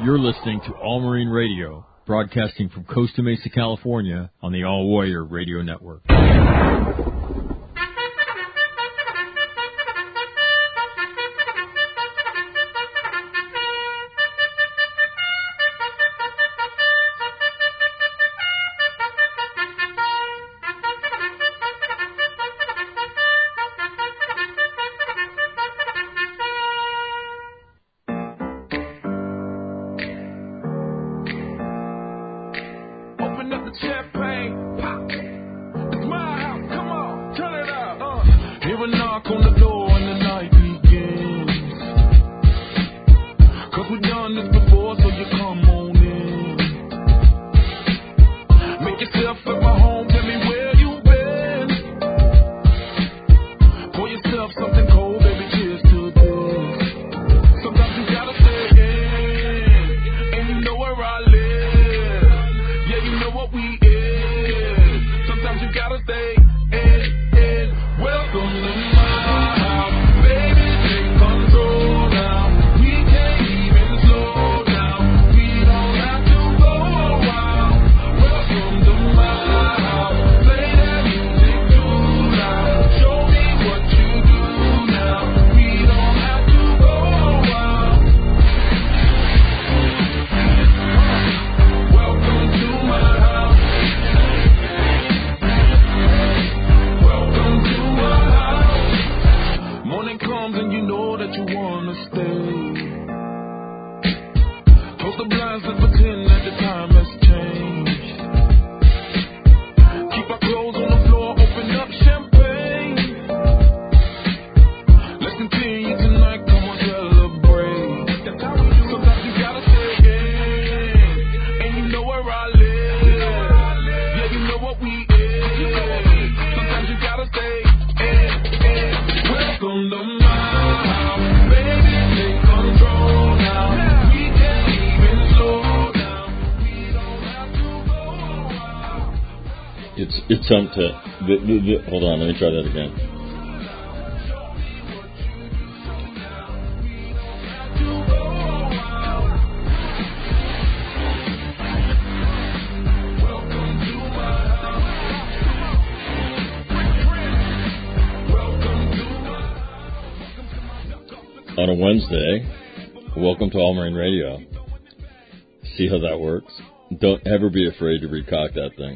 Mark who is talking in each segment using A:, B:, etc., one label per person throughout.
A: You're listening to All Marine Radio, broadcasting from Costa Mesa, California, on the All Warrior Radio Network.
B: Hold on, let me try that again. On a Wednesday, welcome to All Marine Radio. See how that works? Don't ever be afraid to recock that thing.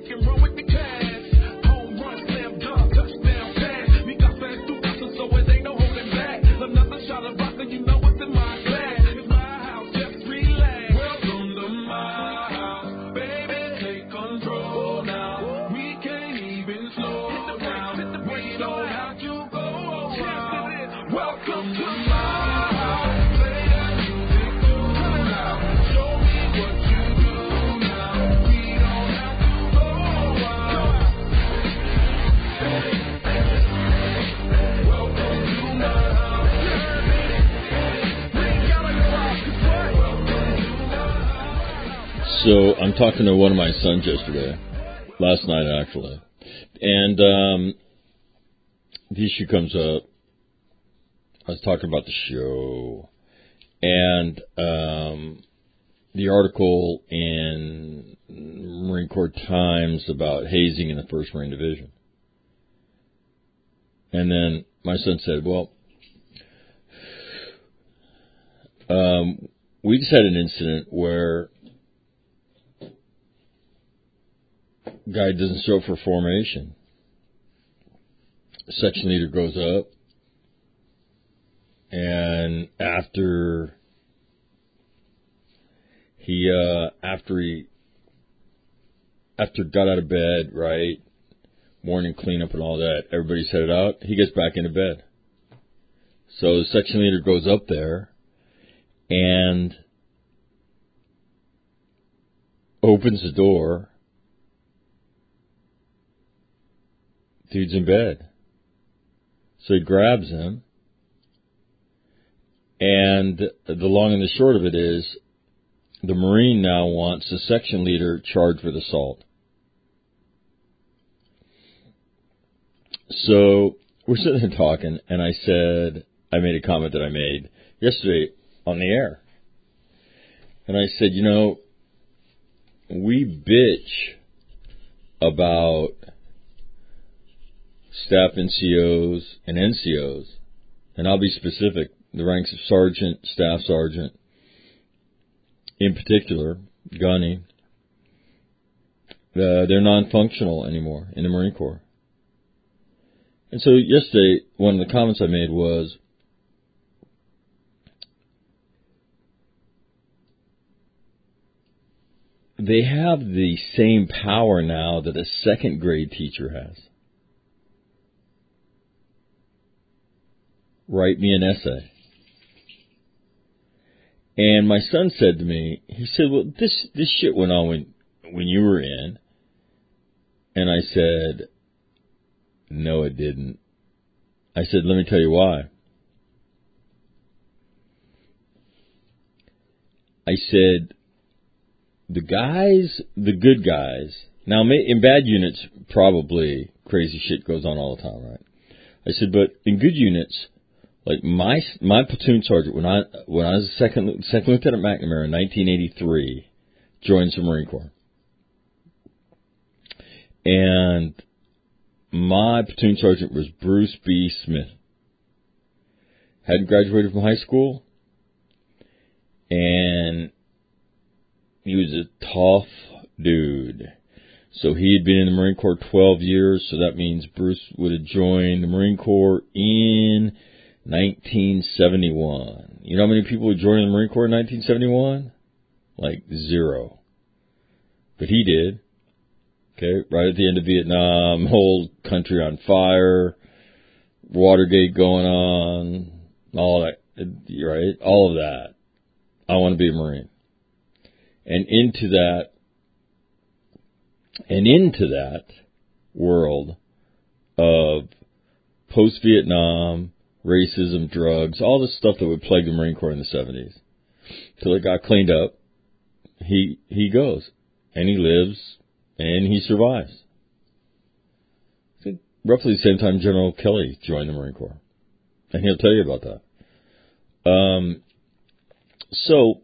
B: So I'm talking to one of my sons last night actually, and the issue comes up. I was talking about the show and the article in Marine Corps Times about hazing in the 1st Marine Division. And then my son said, well, we just had an incident where guy doesn't show for formation. Section leader goes up, and after got out of bed, right, morning cleanup and all that, everybody's headed out, he gets back into bed. So the section leader goes up there and opens the door. Dude's in bed. So he grabs him, and the long and the short of it is, the Marine now wants the section leader charged with assault. So we're sitting there talking, and I made a comment that I made yesterday on the air. And I said, we bitch about staff NCOs and NCOs, and I'll be specific, the ranks of sergeant, staff sergeant, in particular, gunny, they're non-functional anymore in the Marine Corps. And so yesterday, one of the comments I made was, they have the same power now that a second grade teacher has. Write me an essay. And my son said to me, he said, well, this shit went on when you were in. And I said, no, it didn't. I said, let me tell you why. I said, the good guys, now in bad units, probably crazy shit goes on all the time, right? I said, but in good units, like my platoon sergeant, when I was second Lieutenant McNamara in 1983, joined the Marine Corps. And my platoon sergeant was Bruce B. Smith. Hadn't graduated from high school, and he was a tough dude. So he had been in the Marine Corps 12 years, so that means Bruce would have joined the Marine Corps in 1971. You know how many people would join the Marine Corps in 1971? Like 0. But he did. Okay, right at the end of Vietnam, whole country on fire, Watergate going on, all that, right? All of that. I want to be a Marine. And into that world of post-Vietnam, racism, drugs, all the stuff that would plague the Marine Corps in the 70s. Till it got cleaned up, he goes, and he lives, and he survives. I think roughly the same time General Kelly joined the Marine Corps. And he'll tell you about that. So,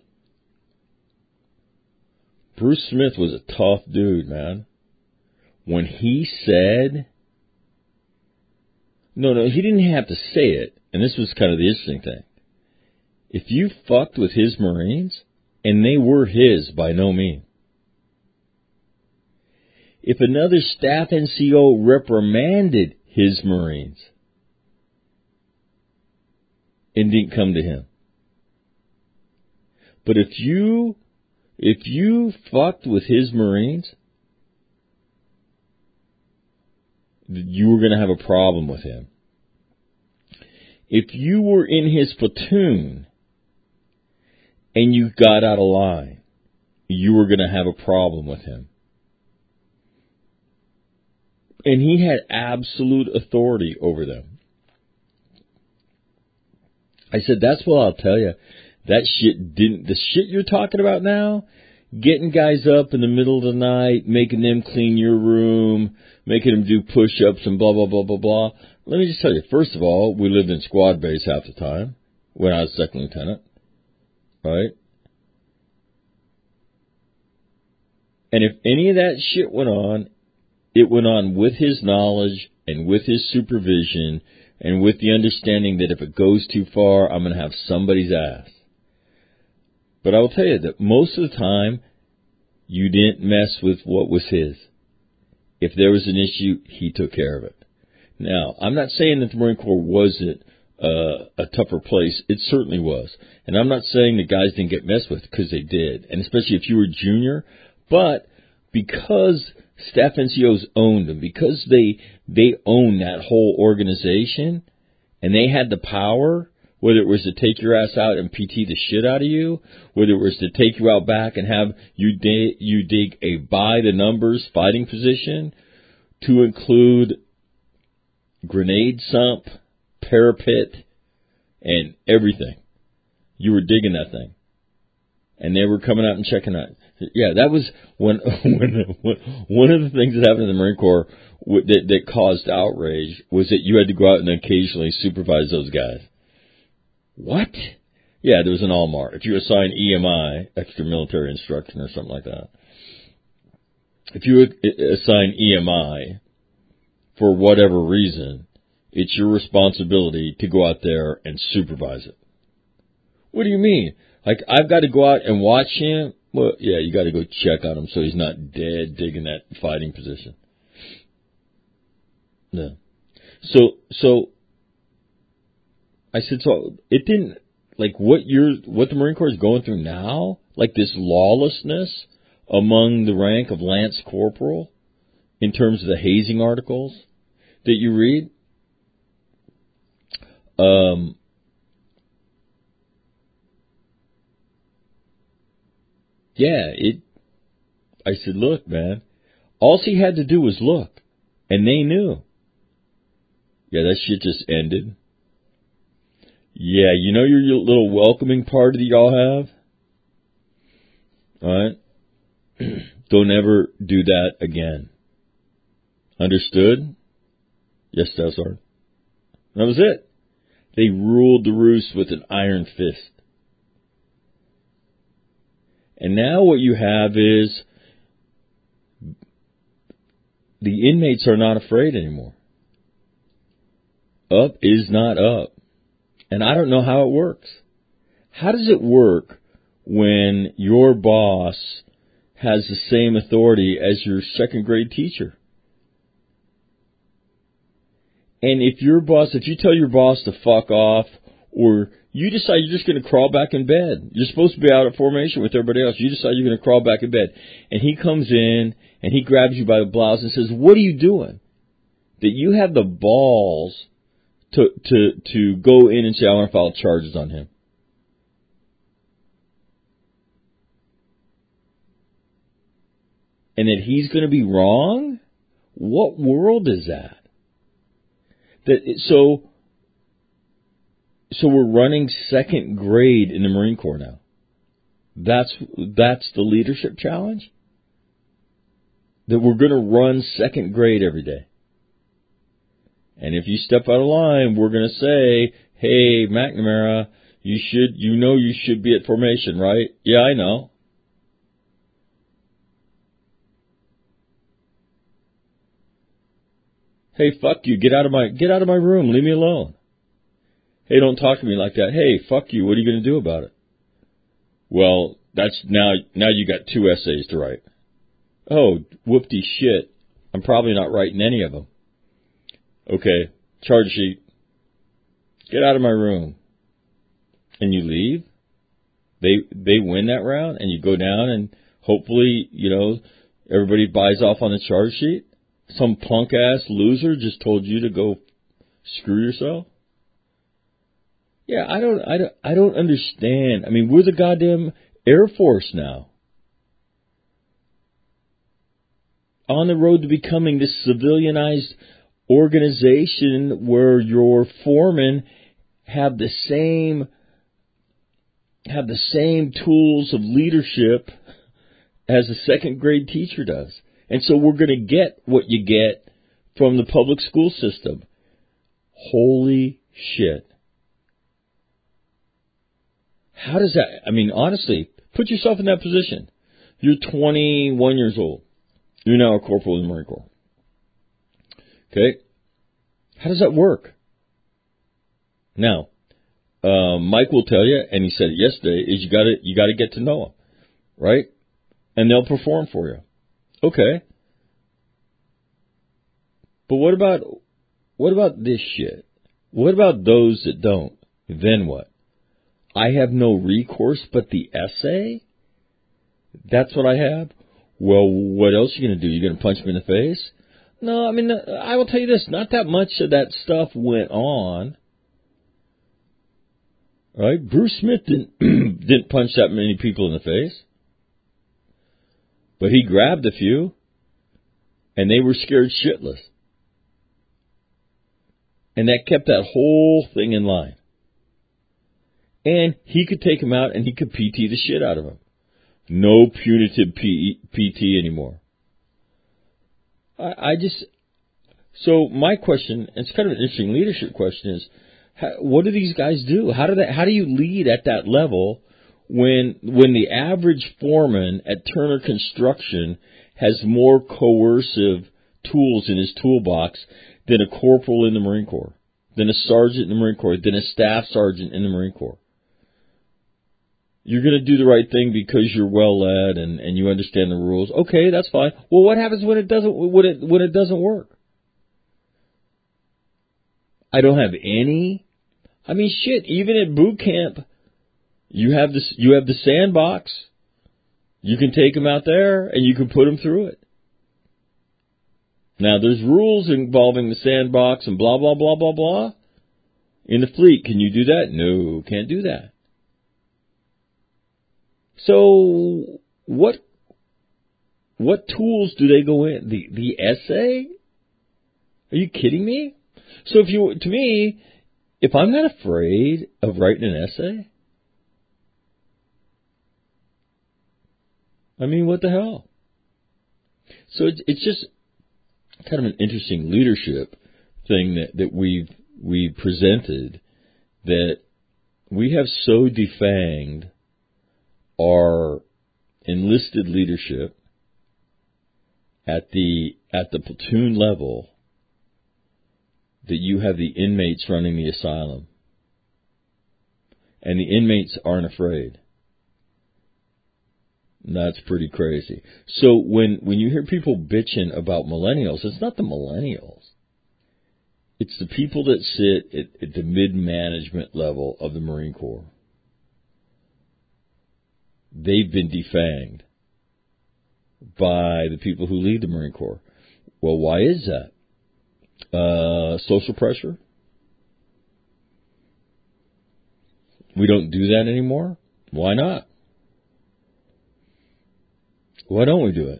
B: Bruce Smith was a tough dude, man. When he said, no, he didn't have to say it, and this was kind of the interesting thing. If you fucked with his Marines, and they were his by no means, if another staff NCO reprimanded his Marines and didn't come to him, but if you fucked with his Marines, you were going to have a problem with him. If you were in his platoon and you got out of line, you were going to have a problem with him. And he had absolute authority over them. I said, that's what I'll tell you. That shit the shit you're talking about now, getting guys up in the middle of the night, making them clean your room, making them do push-ups and blah, blah, blah, blah, blah. Let me just tell you, first of all, we lived in squad base half the time when I was second lieutenant, right? And if any of that shit went on, it went on with his knowledge and with his supervision and with the understanding that if it goes too far, I'm going to have somebody's ass. But I will tell you that most of the time, you didn't mess with what was his. If there was an issue, he took care of it. Now, I'm not saying that the Marine Corps wasn't a tougher place. It certainly was. And I'm not saying that guys didn't get messed with, because they did. And especially if you were junior. But because staff NCOs owned them, because they owned that whole organization, and they had the power, whether it was to take your ass out and PT the shit out of you, whether it was to take you out back and have you dig a by-the-numbers fighting position, to include grenade sump, parapet, and everything. You were digging that thing. And they were coming out and checking out. Yeah, that was one of the things that happened in the Marine Corps that caused outrage was that you had to go out and occasionally supervise those guys. What? Yeah, there was an ALMAR. If you assign EMI, extra military instruction or something like that, if you assign EMI for whatever reason, it's your responsibility to go out there and supervise it. What do you mean? Like, I've got to go out and watch him? Well, yeah, you got to go check on him so he's not dead digging that fighting position. No. So I said, so it didn't, like what the Marine Corps is going through now, like this lawlessness among the rank of Lance Corporal in terms of the hazing articles that you read. I said, look, man, all he had to do was look, and they knew. Yeah, that shit just ended. Yeah, you know your little welcoming party that y'all have? All right? Don't ever do that again. Understood? Yes, Sir. That was it. They ruled the roost with an iron fist. And now what you have is the inmates are not afraid anymore. Up is not up. And I don't know how it works. How does it work when your boss has the same authority as your second grade teacher? And if you tell your boss to fuck off, or you decide you're just going to crawl back in bed, you're supposed to be out at formation with everybody else, you decide you're going to crawl back in bed, and he comes in and he grabs you by the blouse and says, what are you doing? That you have the balls to go in and say, I want to file charges on him. And that he's going to be wrong? What world is that? So we're running second grade in the Marine Corps now. That's the leadership challenge? That we're going to run second grade every day. And if you step out of line, we're going to say, hey, McNamara, you should be at formation, right? Yeah, I know. Hey, fuck you, get out of my room, leave me alone. Hey, don't talk to me like that. Hey, fuck you, what are you going to do about it? Well, that's now you got 2 essays to write. Oh, whoopty shit, I'm probably not writing any of them. Okay, charge sheet. Get out of my room. And you leave. They win that round, and you go down, and hopefully, everybody buys off on the charge sheet. Some punk ass loser just told you to go screw yourself. Yeah, I don't understand. I mean, we're the goddamn Air Force now. On the road to becoming this civilianized organization where your foremen have the same tools of leadership as a second grade teacher does. And so we're going to get what you get from the public school system. Holy shit. How does that, I mean, honestly, put yourself in that position. You're 21 years old. You're now a corporal in the Marine Corps. Okay? How does that work? Now, Mike will tell you, and he said it yesterday, is you got to get to know them, right? And they'll perform for you. Okay. But what about this shit? What about those that don't? Then what? I have no recourse but the essay? That's what I have? Well, what else are you going to do? You going to punch me in the face? No, I mean, I will tell you this, not that much of that stuff went on. Right? Bruce Smith didn't punch that many people in the face. But he grabbed a few, and they were scared shitless. And that kept that whole thing in line. And he could take him out, and he could PT the shit out of him. No punitive PT anymore. So my question, and it's kind of an interesting leadership question, is What do these guys do? How do you lead at that level when the average foreman at Turner Construction has more coercive tools in his toolbox than a corporal in the Marine Corps, than a sergeant in the Marine Corps, than a staff sergeant in the Marine Corps? You're going to do the right thing because you're well led and you understand the rules. Okay, that's fine. Well, what happens when it doesn't work? I don't have any. I mean, shit. Even at boot camp, you have the sandbox. You can take them out there and you can put them through it. Now, there's rules involving the sandbox and blah blah blah blah blah. In the fleet, can you do that? No, can't do that. So, what tools do they go in? The essay? Are you kidding me? So if I'm not afraid of writing an essay, I mean, what the hell? So it's just kind of an interesting leadership thing that we've presented, that we have so defanged our enlisted leadership at the platoon level that you have the inmates running the asylum. And the inmates aren't afraid. That's pretty crazy. So when you hear people bitching about millennials, it's not the millennials. It's the people that sit at the mid-management level of the Marine Corps. They've been defanged by the people who lead the Marine Corps. Well, why is that? Social pressure? We don't do that anymore? Why not? Why don't we do it?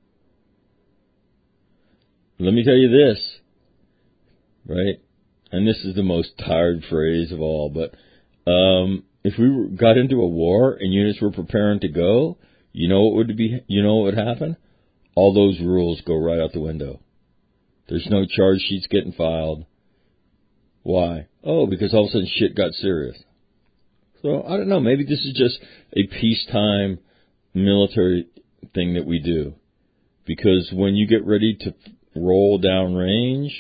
B: Let me tell you this, right? And this is the most tired phrase of all, but if we got into a war and units were preparing to go, you know what would happen? All those rules go right out the window. There's no charge sheets getting filed. Why? Oh, because all of a sudden shit got serious. So, I don't know, maybe this is just a peacetime military thing that we do. Because when you get ready to roll down range,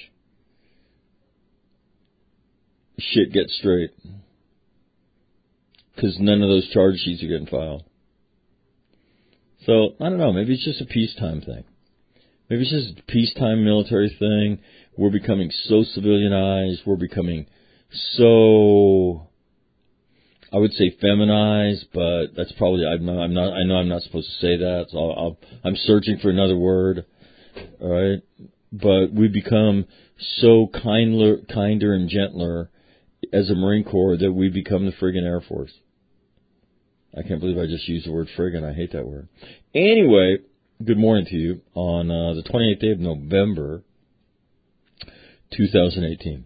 B: shit gets straight. Because none of those charge sheets are getting filed. So, I don't know, maybe it's just a peacetime thing. Maybe it's just a peacetime military thing. We're becoming so civilianized. We're becoming so, I would say, feminized, but that's probably, I know I'm not supposed to say that, so I'm searching for another word, all right? But we've become so kinder and gentler as a Marine Corps that we become the friggin' Air Force. I can't believe I just used the word friggin'. I hate that word. Anyway, good morning to you on the 28th day of November, 2018.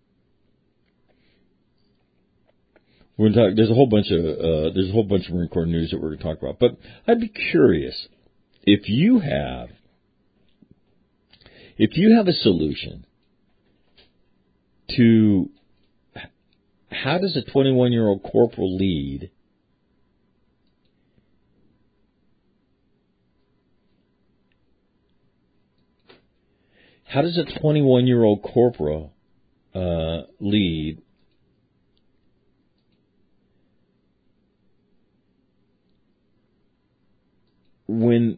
B: We're going to talk. There's a whole bunch of Marine Corps news that we're going to talk about. But I'd be curious if you have a solution to how does a 21-year-old corporal lead lead when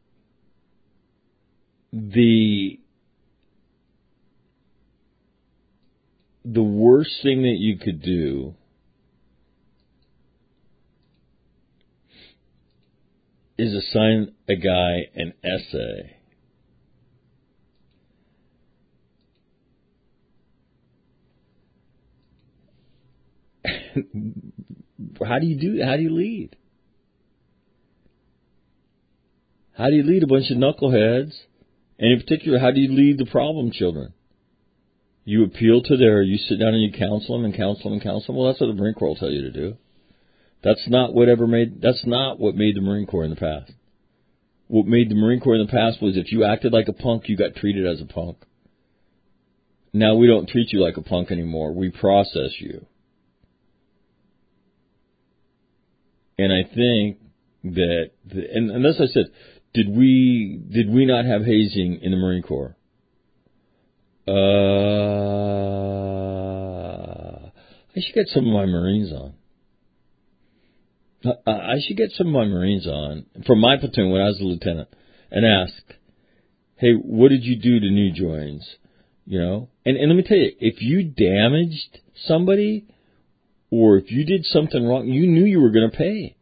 B: the worst thing that you could do is assign a guy an essay? How do you lead? How do you lead a bunch of knuckleheads? And in particular, how do you lead the problem children? You appeal to you sit down and you counsel them and counsel them and counsel them. Well, that's what the Marine Corps will tell you to do. That's not what made the Marine Corps in the past. What made the Marine Corps in the past was if you acted like a punk, you got treated as a punk. Now we don't treat you like a punk anymore. We process you. And I think that, and as I said, did we not have hazing in the Marine Corps? I should get some of my Marines on. I should get some of my Marines on from my platoon when I was a lieutenant and ask, hey, what did you do to new joins? You know? And let me tell you, if you damaged somebody or if you did something wrong, you knew you were going to pay.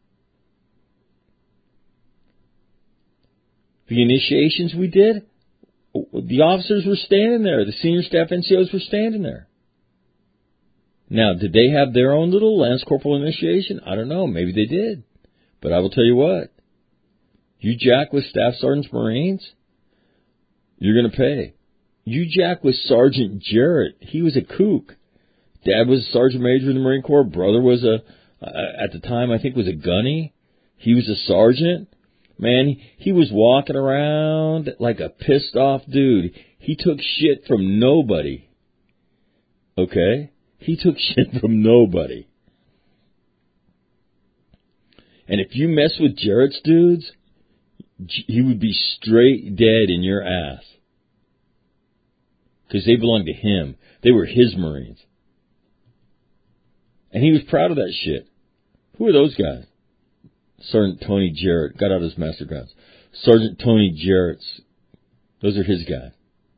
B: The initiations we did, the officers were standing there. The senior staff NCOs were standing there. Now, did they have their own little Lance Corporal initiation? I don't know. Maybe they did. But I will tell you what. You jack with Staff Sergeants Marines, you're going to pay. You jack with Sergeant Jarrett. He was a kook. Dad was a Sergeant Major in the Marine Corps. Brother was at the time, I think was a gunny. He was a sergeant. Man, he was walking around like a pissed off dude. He took shit from nobody. Okay? He took shit from nobody. And if you mess with Jarrett's dudes, he would be straight dead in your ass. Because they belonged to him. They were his Marines. And he was proud of that shit. Who are those guys? Sergeant Tony Jarrett got out his master guns. Sergeant Tony Jarrett's. Those are his guys.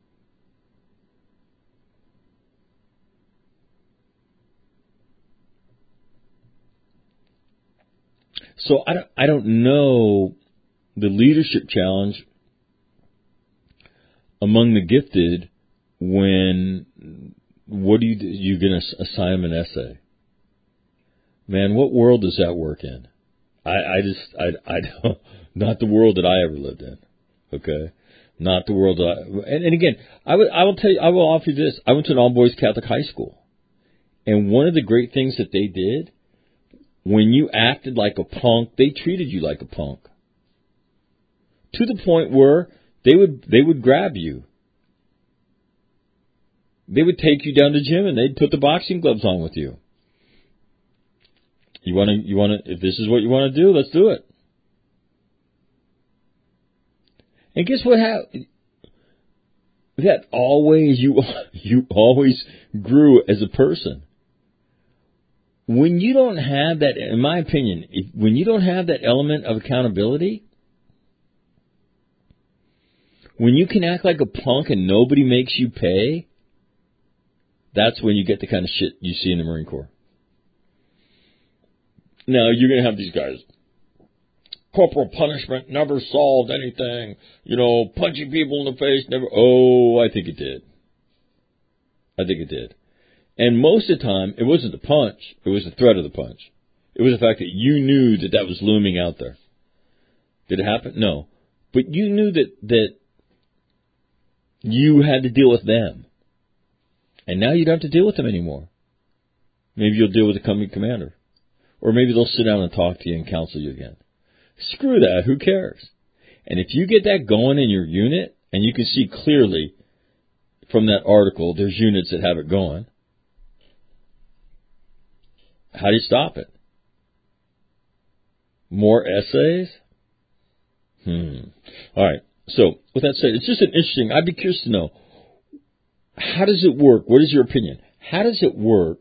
B: So I don't know the leadership challenge among the gifted when what do you going to assign them an essay? Man, what world does that work in? I don't, not the world that I ever lived in. Okay, not the world that and again, I will tell you, I will offer you this. I went to an all boys Catholic high school, and one of the great things that they did, when you acted like a punk, they treated you like a punk. To the point where they would grab you. They would take you down to the gym and they'd put the boxing gloves on with you. You want to, if this is what you want to do, let's do it. And guess what happened? That always, you always grew as a person. When you don't have that, in my opinion, when you don't have that element of accountability, when you can act like a punk and nobody makes you pay, that's when you get the kind of shit you see in the Marine Corps. Now, you're going to have these guys. Corporal punishment never solved anything. You know, punching people in the face never... Oh, I think it did. I think it did. And most of the time, it wasn't the punch. It was the threat of the punch. It was the fact that you knew that was looming out there. Did it happen? No. But you knew that you had to deal with them. And now you don't have to deal with them anymore. Maybe you'll deal with the company commander. Or maybe they'll sit down and talk to you and counsel you again. Screw that. Who cares? And if you get that going in your unit, and you can see clearly from that article, there's units that have it going. How do you stop it? More essays? All right. So, with that said, it's just an interesting... I'd be curious to know, how does it work? What is your opinion? How does it work?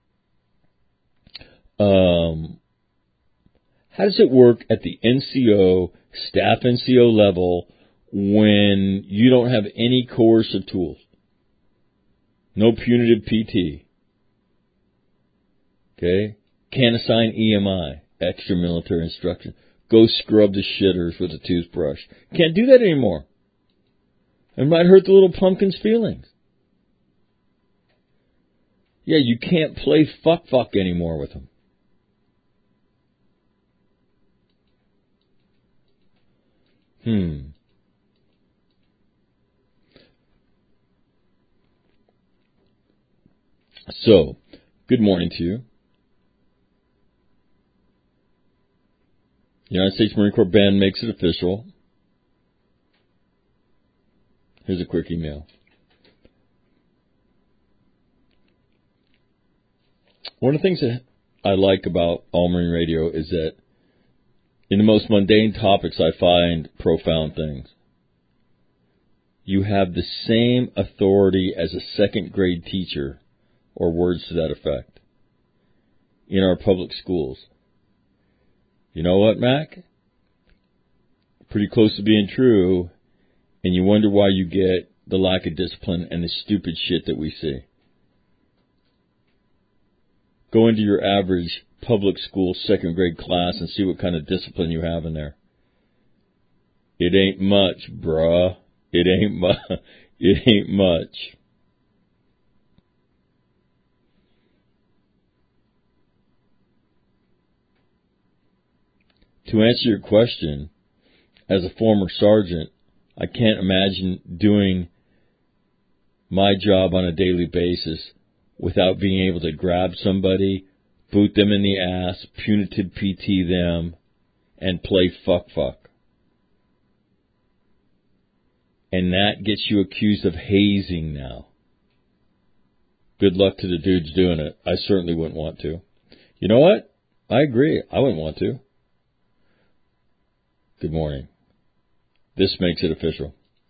B: How does it work at the NCO, staff NCO level when you don't have any coercive tools? No punitive PT. Okay? Can't assign EMI, extra military instruction. Go scrub the shitters with a toothbrush. Can't do that anymore. It might hurt the little pumpkin's feelings. Yeah, you can't play fuck anymore with them. So, good morning to you. United States Marine Corps Band makes it official. Here's a quick email. One of the things that I like about All Marine Radio is that in the most mundane topics, I find profound things. You have the same authority as a second-grade teacher, or words to that effect, in our public schools. You know what, Mac? Pretty close to being true, and you wonder why you get the lack of discipline and the stupid shit that we see. Go into your average public school second-grade class and see what kind of discipline you have in there. It ain't much, bruh. It ain't much. To answer your question, as a former sergeant, I can't imagine doing my job on a daily basis without being able to grab somebody, boot them in the ass, punitive PT them, and play fuck. And that gets you accused of hazing now. Good luck to the dudes doing it. I certainly wouldn't want to. You know what? I agree. I wouldn't want to. Good morning. This makes it official.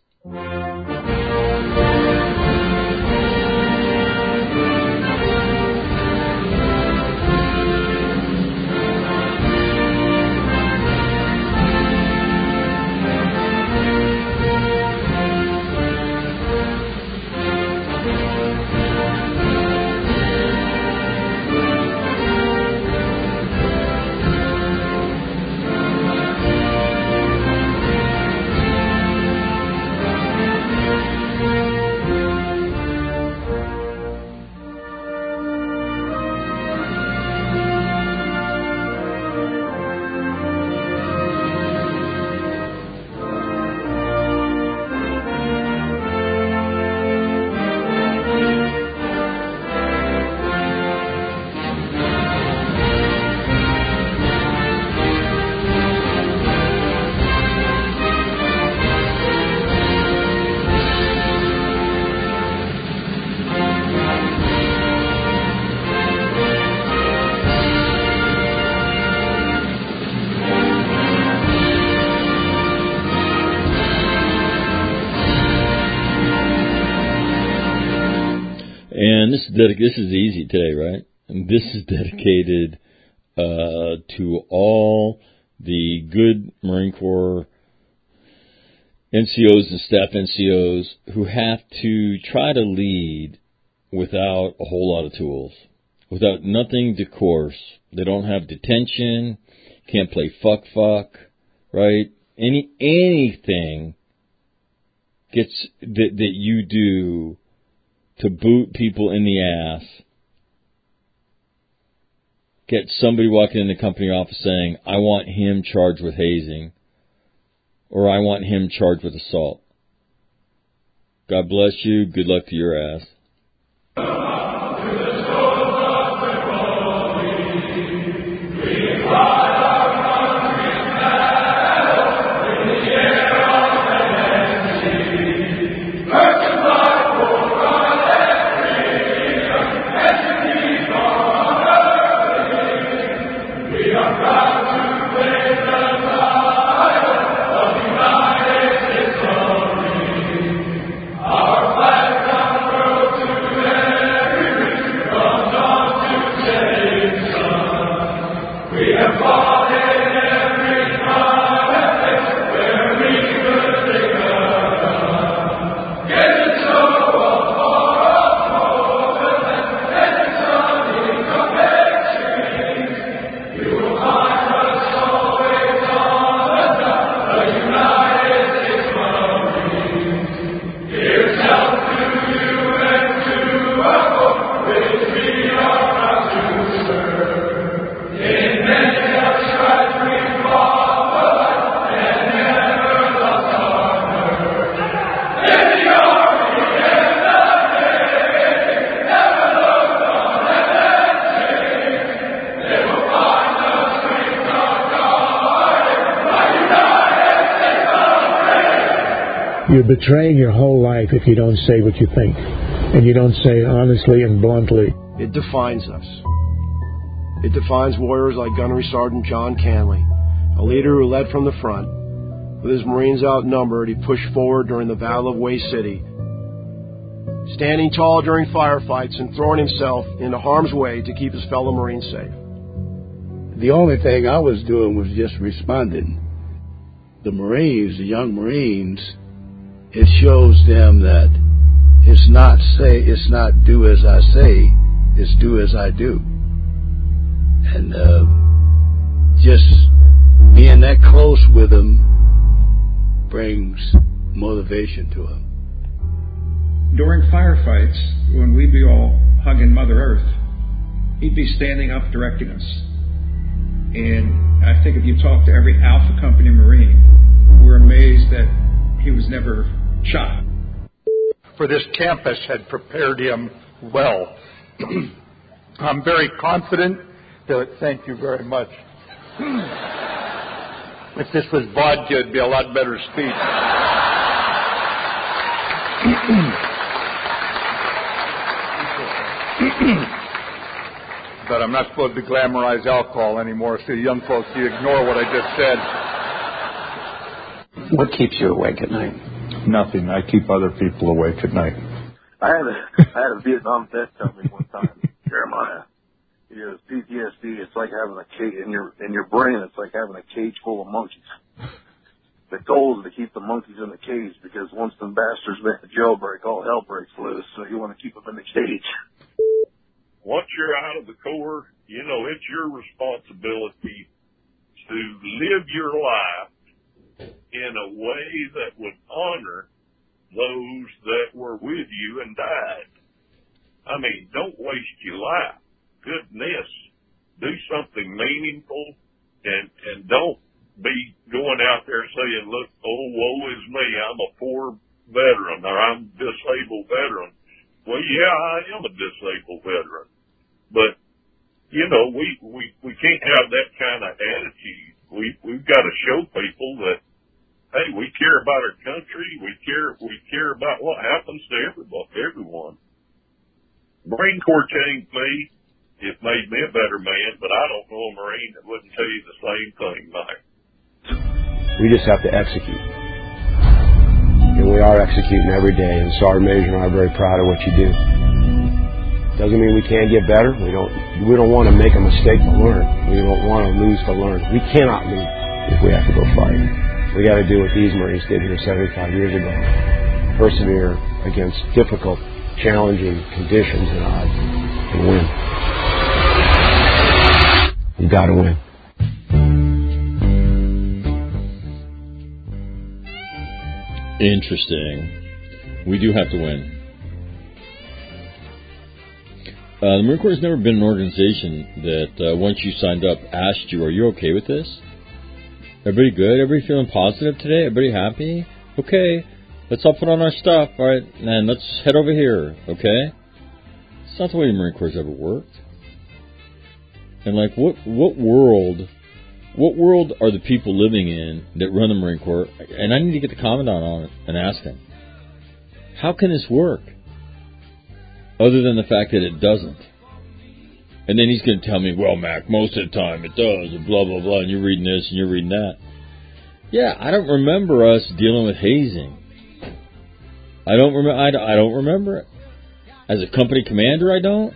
B: This is easy today, right? And this is dedicated to all the good Marine Corps NCOs and staff NCOs who have to try to lead without a whole lot of tools, without nothing to course. They don't have detention, can't play fuck, right? Anything gets that you do to boot people in the ass, get somebody walking in the company office saying, I want him charged with hazing, or I want him charged with assault. God bless you. Good luck to your ass.
C: You're betraying your whole life if you don't say what you think, and you don't say it honestly and bluntly.
D: It defines us. It defines warriors like Gunnery Sergeant John Canley, a leader who led from the front. With his Marines outnumbered, he pushed forward during the Battle of Way City, standing tall during firefights and throwing himself into harm's way to keep his fellow Marines safe.
C: The only thing I was doing was just responding. The Marines, the young Marines, it shows them that it's not do as I say, it's do as I do. And just being that close with them brings motivation to them.
E: During firefights, when we'd be all hugging Mother Earth, he'd be standing up directing us. And I think if you talk to every Alpha Company Marine, we're amazed that he was never shot.
F: For this campus had prepared him well. I'm very confident that, thank you very much. If this was vodka, it'd be a lot better speech. But I'm not supposed to glamorize alcohol anymore, so young folks, you ignore what I just said.
G: What keeps you awake at night?
F: Nothing. I keep other people awake at night.
H: I had a Vietnam vet tell me one time, Jeremiah, he goes, PTSD, it's like having a cage in your brain, it's like having a cage full of monkeys. The goal is to keep the monkeys in the cage, because once the bastards make a jailbreak, all hell breaks loose, so you want to keep them in the cage.
I: Once you're out of the Corps, you know, it's your responsibility to live your life in a way that would honor those that were with you and died. I mean, don't waste your life. Goodness. Do something meaningful and don't be going out there saying, look, oh, woe is me, I'm a poor veteran, or I'm a disabled veteran. Well, yeah, I am a disabled veteran. But, you know, we can't have that kind of attitude. We've got to show people that, hey, we care about our country. We care about what happens to everyone. Marine Corps changed me. It made me a better man, but I don't know a Marine that wouldn't tell you the same thing, Mike.
J: We just have to execute. And we are executing every day, and Sergeant Major and I are very proud of what you do. Doesn't mean we can't get better. We don't want to make a mistake to learn. We don't want to lose to learn. We cannot lose if we have to go fight. We got to do what these Marines did here 75 years ago. Persevere against difficult, challenging conditions and odds and win. You got to win.
B: Interesting. We do have to win. The Marine Corps has never been an organization that, once you signed up, asked you, are you okay with this? Everybody good? Everybody feeling positive today? Everybody happy? Okay, let's all put on our stuff, all right, and let's head over here, okay? It's not the way the Marine Corps has ever worked. And, like, what world are the people living in that run the Marine Corps? And I need to get the commandant on it and ask him, how can this work? Other than the fact that it doesn't. And then he's going to tell me, well, Mac, most of the time it does, and blah, blah, blah, and you're reading this and you're reading that. Yeah, I don't remember us dealing with hazing. I don't remember it. As a company commander, I don't.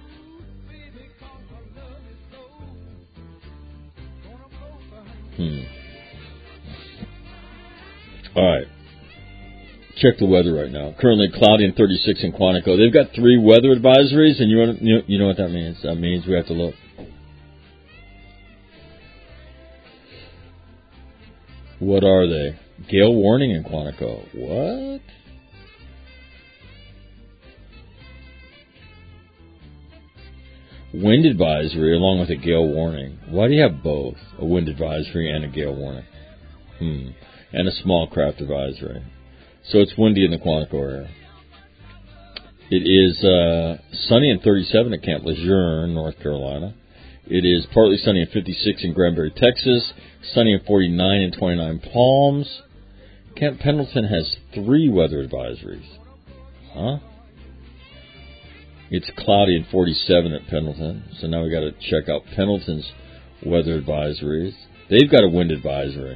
B: All right. Check the weather right now. Currently cloudy and 36 in Quantico. They've got 3 weather advisories, and you know what that means. That means we have to look. What are they? Gale warning in Quantico. What? Wind advisory along with a gale warning. Why do you have both? A wind advisory and a gale warning? And a small craft advisory. So it's windy in the Quantico area. It is sunny and 37 at Camp Lejeune, North Carolina. It is partly sunny and 56 in Granbury, Texas. Sunny and 49 and 29 Palms. Camp Pendleton has 3 weather advisories. Huh? It's cloudy and 47 at Pendleton. So now we got to check out Pendleton's weather advisories. They've got a wind advisory.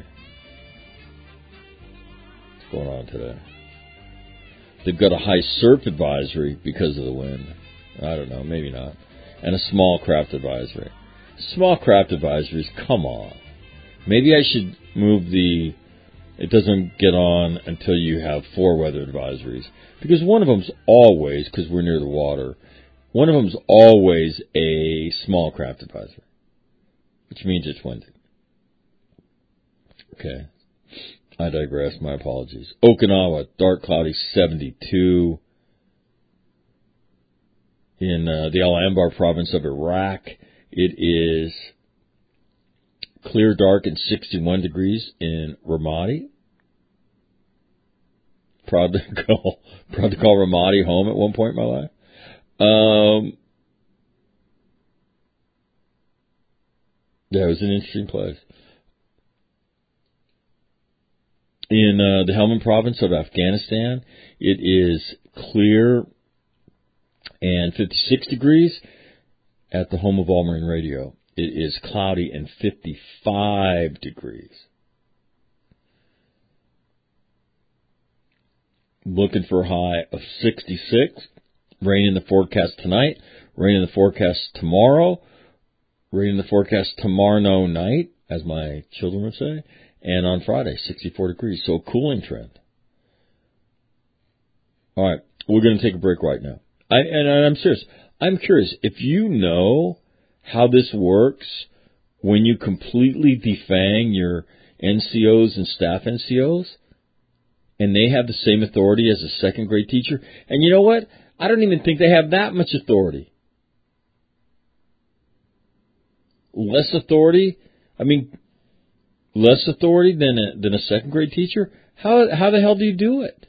B: What's going on today? They've got a high surf advisory because of the wind. I don't know, maybe not. And a small craft advisory. Small craft advisories, come on. Maybe I should move it doesn't get on until you have 4 weather advisories. Because one of them's always, because we're near the water, one of them's always a small craft advisory. Which means it's windy. Okay. I digress. My apologies. Okinawa, dark cloudy, 72. In the Al-Anbar province of Iraq, it is clear, dark, and 61 degrees in Ramadi. Proud to call Ramadi home at one point in my life. Yeah, it was an interesting place. In the Helmand province of Afghanistan, it is clear and 56 degrees at the home of All Marine Radio. It is cloudy and 55 degrees. Looking for a high of 66. Rain in the forecast tonight. Rain in the forecast tomorrow. Rain in the forecast tomorrow night, as my children would say. And on Friday, 64 degrees. So a cooling trend. All right, we're going to take a break right now. I'm serious. I'm curious. If you know how this works when you completely defang your NCOs and staff NCOs, and they have the same authority as a second grade teacher, and you know what? I don't even think they have that much authority. Less authority? Less authority than a second grade teacher? How the hell do you do it?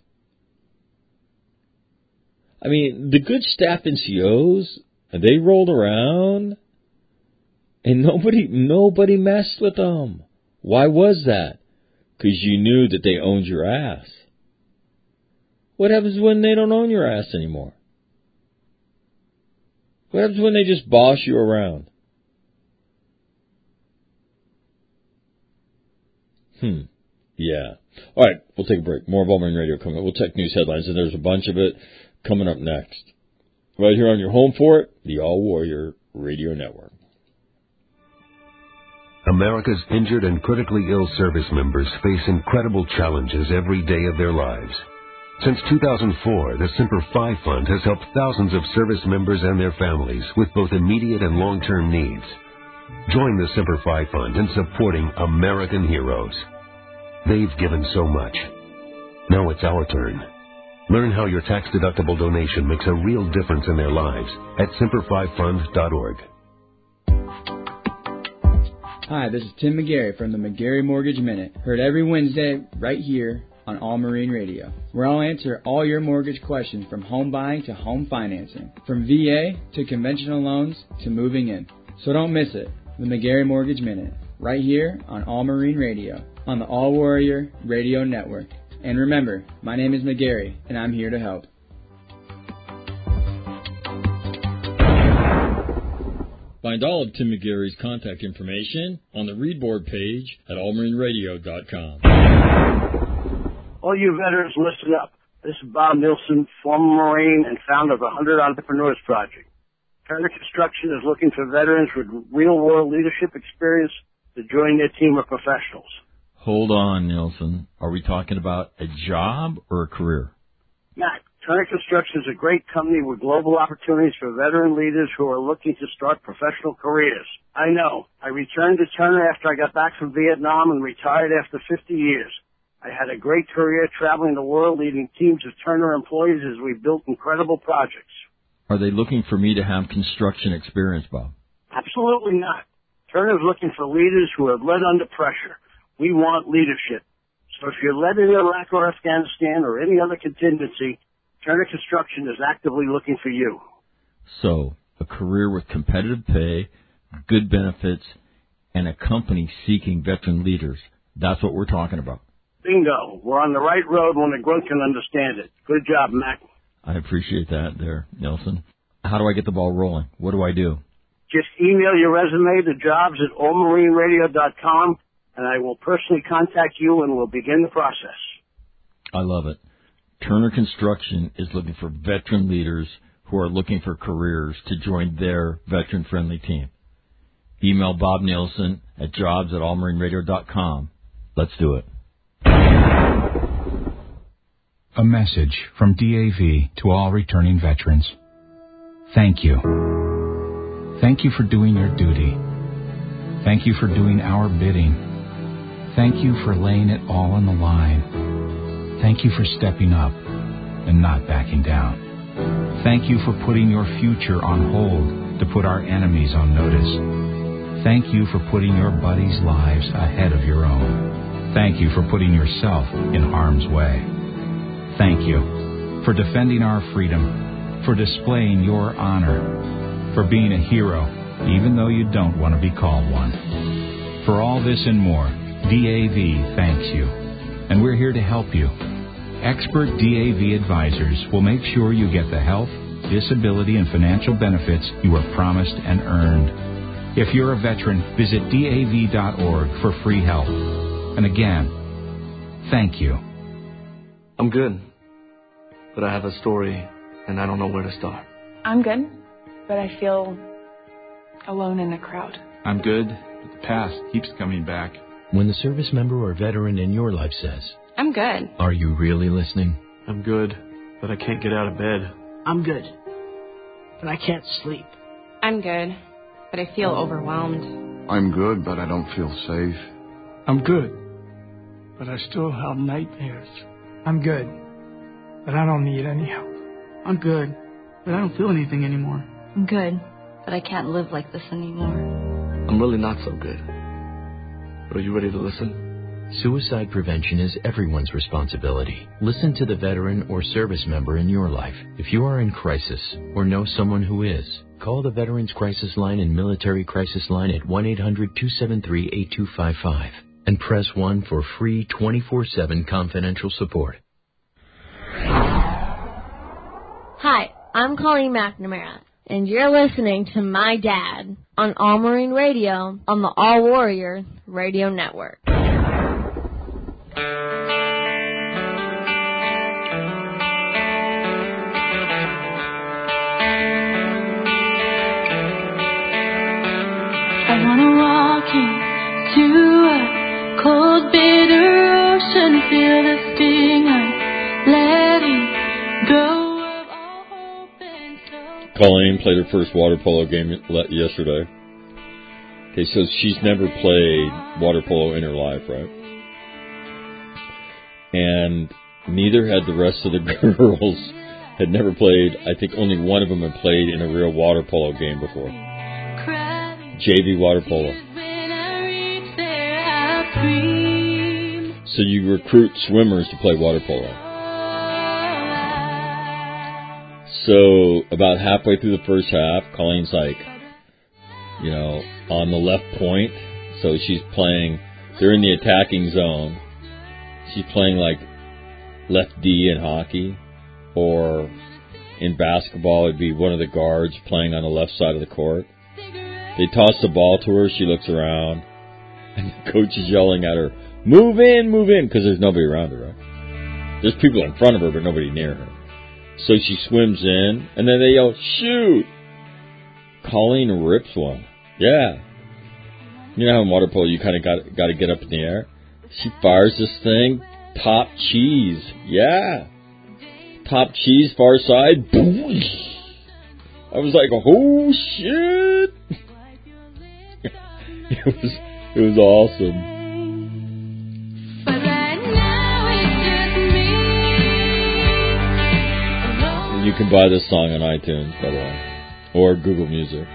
B: The good staff NCOs, they rolled around, and nobody messed with them. Why was that? Because you knew that they owned your ass. What happens when they don't own your ass anymore? What happens when they just boss you around? Yeah. All right, we'll take a break. More of All Marine Radio coming up. We'll check news headlines, and there's a bunch of it coming up next. Right here on your home for it, the All Warrior Radio Network.
G: America's injured and critically ill service members face incredible challenges every day of their lives. Since 2004, the Semper Fi Fund has helped thousands of service members and their families with both immediate and long-term needs. Join the Semper Fi Fund in supporting American heroes. They've given so much. Now it's our turn. Learn how your tax-deductible donation makes a real difference in their lives at SemperFiFund.org.
K: Hi, this is Tim McGarry from the McGarry Mortgage Minute. Heard every Wednesday right here on All Marine Radio, where I'll answer all your mortgage questions from home buying to home financing, from VA to conventional loans to moving in. So don't miss it. The McGarry Mortgage Minute, right here on All Marine Radio, on the All Warrior Radio Network. And remember, my name is McGarry, and I'm here to help.
B: Find all of Tim McGarry's contact information on the Readboard page at allmarineradio.com.
L: All you veterans, listen up. This is Bob Nilsson, former Marine and founder of the 100 Entrepreneurs Project. Turner Construction is looking for veterans with real-world leadership experience to join their team of professionals.
B: Hold on, Nilsson. Are we talking about a job or a career?
L: Matt, Turner Construction is a great company with global opportunities for veteran leaders who are looking to start professional careers. I know. I returned to Turner after I got back from Vietnam and retired after 50 years. I had a great career traveling the world leading teams of Turner employees as we built incredible projects.
B: Are they looking for me to have construction experience, Bob?
L: Absolutely not. Turner is looking for leaders who have led under pressure. We want leadership. So if you're led in Iraq or Afghanistan or any other contingency, Turner Construction is actively looking for you.
B: So, a career with competitive pay, good benefits, and a company seeking veteran leaders. That's what we're talking about.
L: Bingo. We're on the right road when the grunt can understand it. Good job, Mac.
B: I appreciate that there, Nelson.
A: How do I get the ball rolling? What do I do?
L: Just email your resume to jobs@allmarineradio.com, and I will personally contact you and we'll begin the process.
A: I love it. Turner Construction is looking for veteran leaders who are looking for careers to join their veteran-friendly team. Email Bob Nielsen at jobs@allmarineradio.com. Let's do it.
M: A message from DAV to all returning veterans. Thank you. Thank you for doing your duty. Thank you for doing our bidding. Thank you for laying it all on the line. Thank you for stepping up and not backing down. Thank you for putting your future on hold to put our enemies on notice. Thank you for putting your buddies' lives ahead of your own. Thank you for putting yourself in harm's way. Thank you for defending our freedom, for displaying your honor, for being a hero, even though you don't want to be called one. For all this and more, DAV thanks you, and we're here to help you. Expert DAV advisors will make sure you get the health, disability, and financial benefits you were promised and earned. If you're a veteran, visit DAV.org for free help. And again, thank you.
N: I'm good, but I have a story, and I don't know where to start.
O: I'm good, but I feel alone in a crowd.
P: I'm good, but the past keeps coming back.
Q: When the service member or veteran in your life says,
O: I'm good.
Q: Are you really listening?
N: I'm good, but I can't get out of bed.
R: I'm good, but I can't sleep.
O: I'm good, but I feel overwhelmed.
S: I'm good, but I don't feel safe.
T: I'm good, but I still have nightmares.
U: I'm good, but I don't need any help.
V: I'm good, but I don't feel anything anymore.
W: I'm good, but I can't live like this anymore.
N: I'm really not so good. Are you ready to listen?
Q: Suicide prevention is everyone's responsibility. Listen to the veteran or service member in your life. If you are in crisis or know someone who is, call the Veterans Crisis Line and Military Crisis Line at 1-800-273-8255 and press 1 for free 24/7 confidential support.
X: Hi, I'm Colleen McNamara, and you're listening to My Dad on All Marine Radio on the All Warrior Radio Network.
Y: I wanna walk into a cold, bitter ocean, feel the sting of letting go.
B: Colleen played her first water polo game yesterday. Okay, so she's never played water polo in her life, right? And neither had the rest of the girls. Had never played. I think only one of them had played in a real water polo game before. JV water polo. So you recruit swimmers to play water polo. So about halfway through the first half, Colleen's like, on the left point. So she's playing, they're in the attacking zone. She's playing like left D in hockey, or in basketball it'd be one of the guards playing on the left side of the court. They toss the ball to her, she looks around, and the coach is yelling at her, move in, because there's nobody around her, right? There's people in front of her, but nobody near her. So she swims in, and then they yell, shoot! Colleen rips one. Yeah. You know how in water polo you kind of got to get up in the air? She fires this thing, top cheese. Yeah. Top cheese, far side. Boom. I was like, oh, shit! It was awesome. You can buy this song on iTunes, by the way, or Google Music,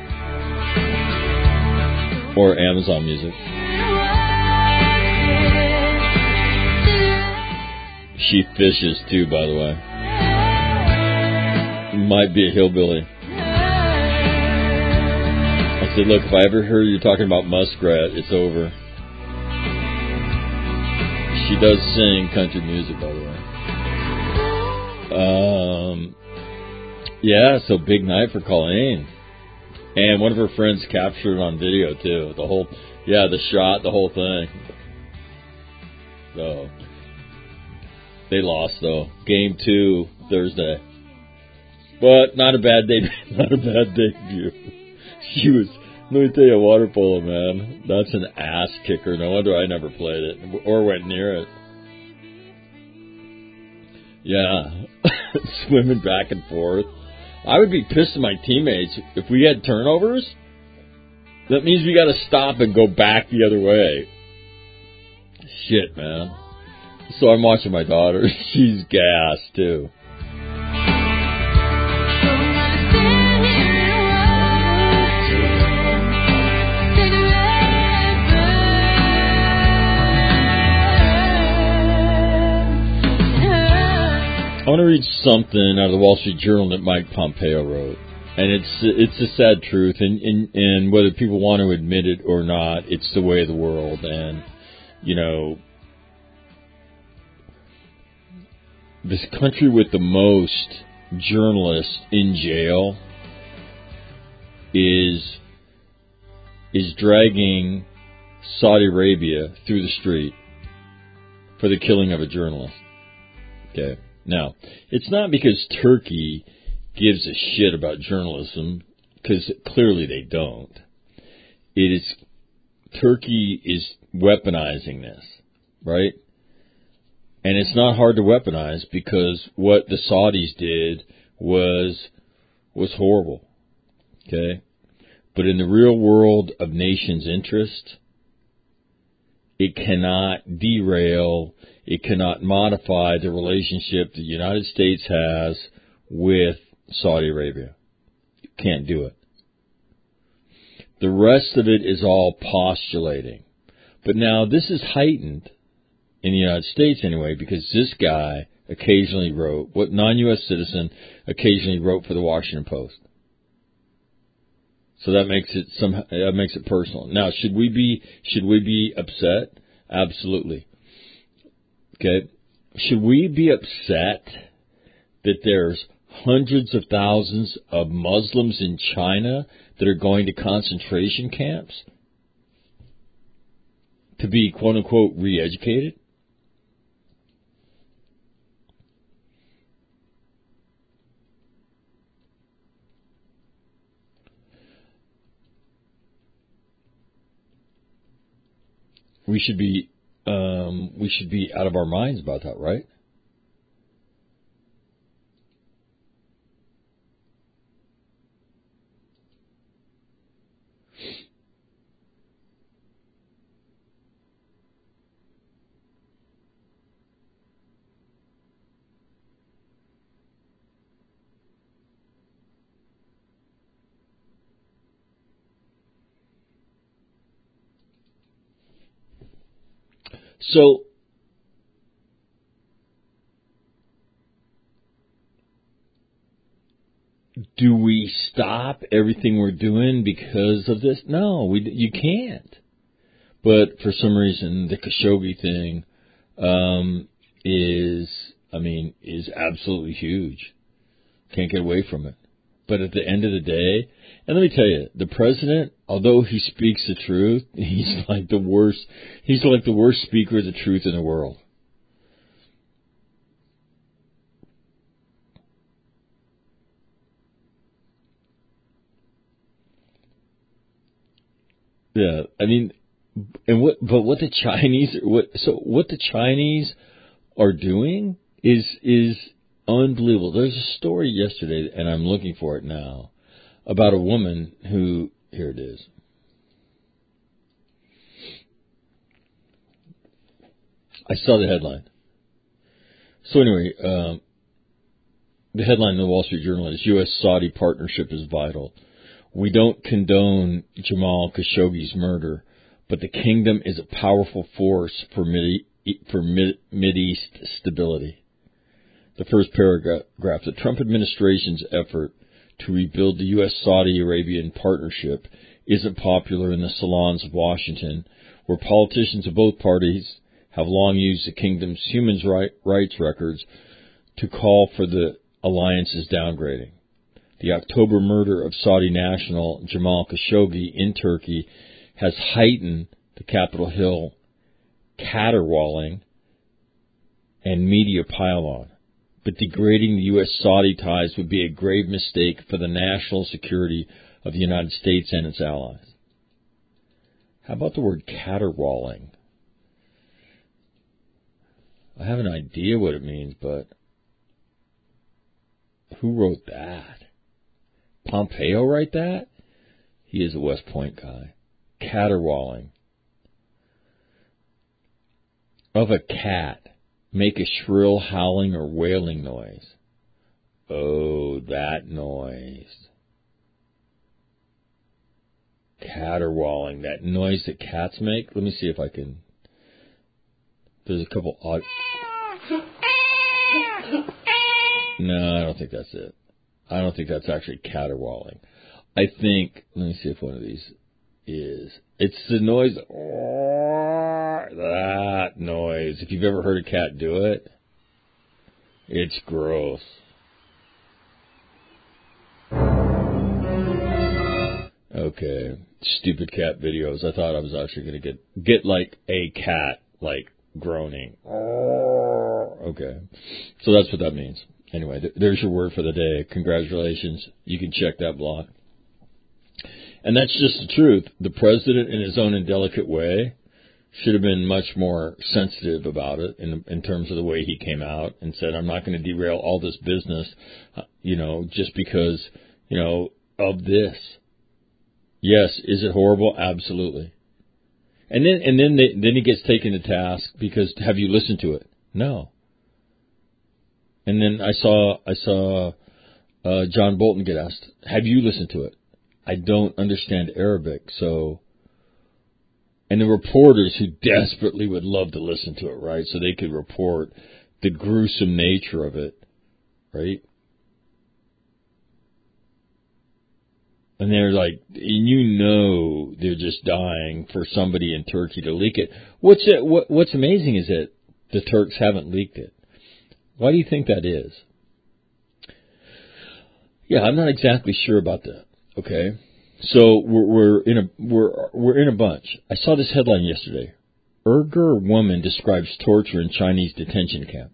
B: or Amazon Music. She fishes too, by the way. Might be a hillbilly. I said, look, if I ever hear you talking about muskrat, it's over. She does sing country music, by the way. Yeah, so big night for Colleen. And one of her friends captured it on video, too. The shot, the whole thing. So, they lost, though. Game 2, Thursday. But not a bad debut. She was, let me tell you, water polo, man. That's an ass kicker. No wonder I never played it or went near it. Yeah. Swimming back and forth. I would be pissed at my teammates if we had turnovers. That means we got to stop and go back the other way. Shit, man. So I'm watching my daughter. She's gassed, too. I want to read something out of the Wall Street Journal that Mike Pompeo wrote. And it's a sad truth, and whether people want to admit it or not, it's the way of the world. And, you know, this country with the most journalists in jail is dragging Saudi Arabia through the street for the killing of a journalist. Okay. Now, it's not because Turkey gives a shit about journalism, because clearly they don't. Turkey is weaponizing this, right? And it's not hard to weaponize because what the Saudis did was horrible, okay? But in the real world of nations' interest, it cannot derail, it cannot modify the relationship the United States has with Saudi Arabia. You can't do it. The rest of it is all postulating. But now this is heightened in the United States anyway, because this guy occasionally wrote, what non-U.S. citizen occasionally wrote for the Washington Post. So that makes it personal. Now, should we be upset? Absolutely. Okay. Should we be upset that there's hundreds of thousands of Muslims in China that are going to concentration camps to be, quote unquote, re-educated? We should be out of our minds about that, right? So, do we stop everything we're doing because of this? No, you can't. But for some reason, the Khashoggi thing is absolutely huge. Can't get away from it. But at the end of the day, and let me tell you, the president, although he speaks the truth, he's like the worst speaker of the truth in the world. Yeah, I mean, what the Chinese are doing is unbelievable. There's a story yesterday, and I'm looking for it now, about a woman who, here it is. I saw the headline. So anyway, the headline in the Wall Street Journal is U.S.-Saudi partnership is vital. We don't condone Jamal Khashoggi's murder, but the kingdom is a powerful force for Mideast stability. The first paragraph, the Trump administration's effort to rebuild the U.S.-Saudi Arabian partnership isn't popular in the salons of Washington, where politicians of both parties have long used the kingdom's human rights records to call for the alliance's downgrading. The October murder of Saudi national Jamal Khashoggi in Turkey has heightened the Capitol Hill caterwauling and media pile-on. But degrading the U.S.-Saudi ties would be a grave mistake for the national security of the United States and its allies. How about the word caterwauling? I have an idea what it means, but who wrote that? Pompeo write that? He is a West Point guy. Caterwauling. Of a cat. Make a shrill howling or wailing noise. Oh, that noise. Caterwauling. That noise that cats make. Let me see if I can. There's a couple odd. No, I don't think that's it. I don't think that's actually caterwauling. I think, let me see if one of these is. It's the noise. That noise. If you've ever heard a cat do it, it's gross. Okay. Stupid cat videos. I thought I was actually going to get like a cat, like, groaning. Okay. So that's what that means. Anyway, there's your word for the day. Congratulations. You can check that blog. And that's just the truth. The president, in his own indelicate way, should have been much more sensitive about it in terms of the way he came out and said, I'm not going to derail all this business, just because, of this. Yes, is it horrible? Absolutely. And then he gets taken to task because have you listened to it? No. And then I saw John Bolton get asked, have you listened to it? I don't understand Arabic, so. And the reporters who desperately would love to listen to it, right? So they could report the gruesome nature of it, right? And they're like, they're just dying for somebody in Turkey to leak it. What's amazing is that the Turks haven't leaked it. Why do you think that is? Yeah, I'm not exactly sure about that. Okay, so we're in a bunch. I saw this headline yesterday. Uyghur woman describes torture in Chinese detention camp.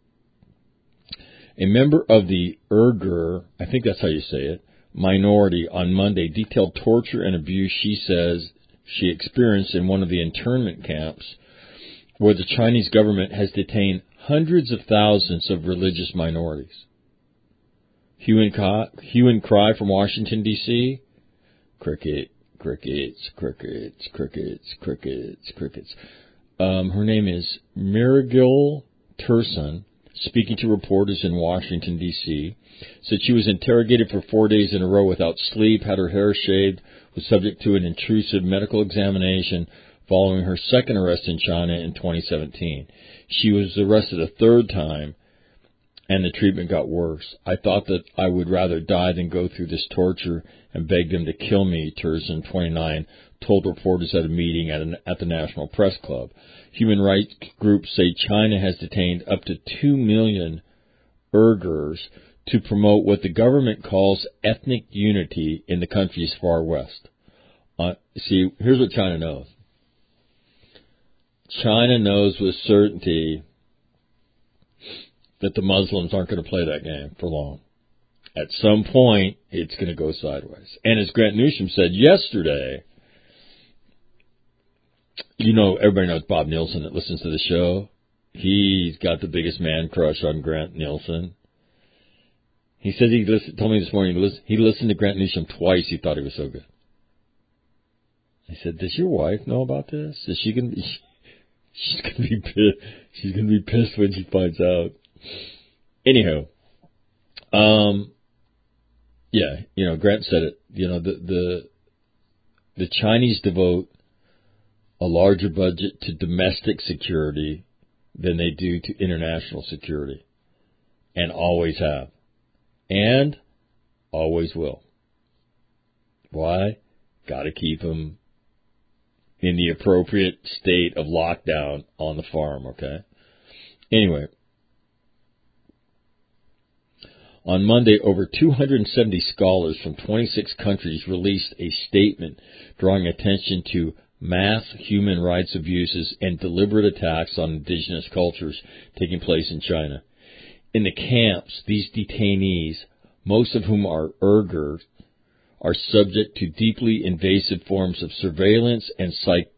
B: A member of the Uyghur, I think that's how you say it, minority on Monday detailed torture and abuse she says she experienced in one of the internment camps where the Chinese government has detained hundreds of thousands of religious minorities. Hue and cry from Washington, D.C. Cricket, crickets, crickets, crickets, crickets, crickets. Her name is Miragil Tursun, speaking to reporters in Washington, D.C., said she was interrogated for 4 days in a row without sleep, had her hair shaved, was subject to an intrusive medical examination following her second arrest in China in 2017. She was arrested a third time, and the treatment got worse. I thought that I would rather die than go through this torture and beg them to kill me, Tursun, 29, told reporters at a meeting at the National Press Club. Human rights groups say China has detained up to 2 million Uyghurs to promote what the government calls ethnic unity in the country's far west. See, here's what China knows. China knows with certainty that the Muslims aren't going to play that game for long. At some point, it's going to go sideways. And as Grant Newsom said yesterday, everybody knows Bob Nielsen that listens to the show. He's got the biggest man crush on Grant Nielsen. He said told me this morning he listened to Grant Newsom twice. He thought he was so good. I said, does your wife know about this? Is she going to be... She's going to be pissed. She's going to be pissed when she finds out. Anyhow, Grant said it. The Chinese devote a larger budget to domestic security than they do to international security, and always have, and always will. Why? Got to keep them in the appropriate state of lockdown on the farm, okay? Anyway, On Monday, over 270 scholars from 26 countries released a statement drawing attention to mass human rights abuses and deliberate attacks on indigenous cultures taking place in China. In the camps, these detainees, most of whom are Uyghurs, are subject to deeply invasive forms of surveillance and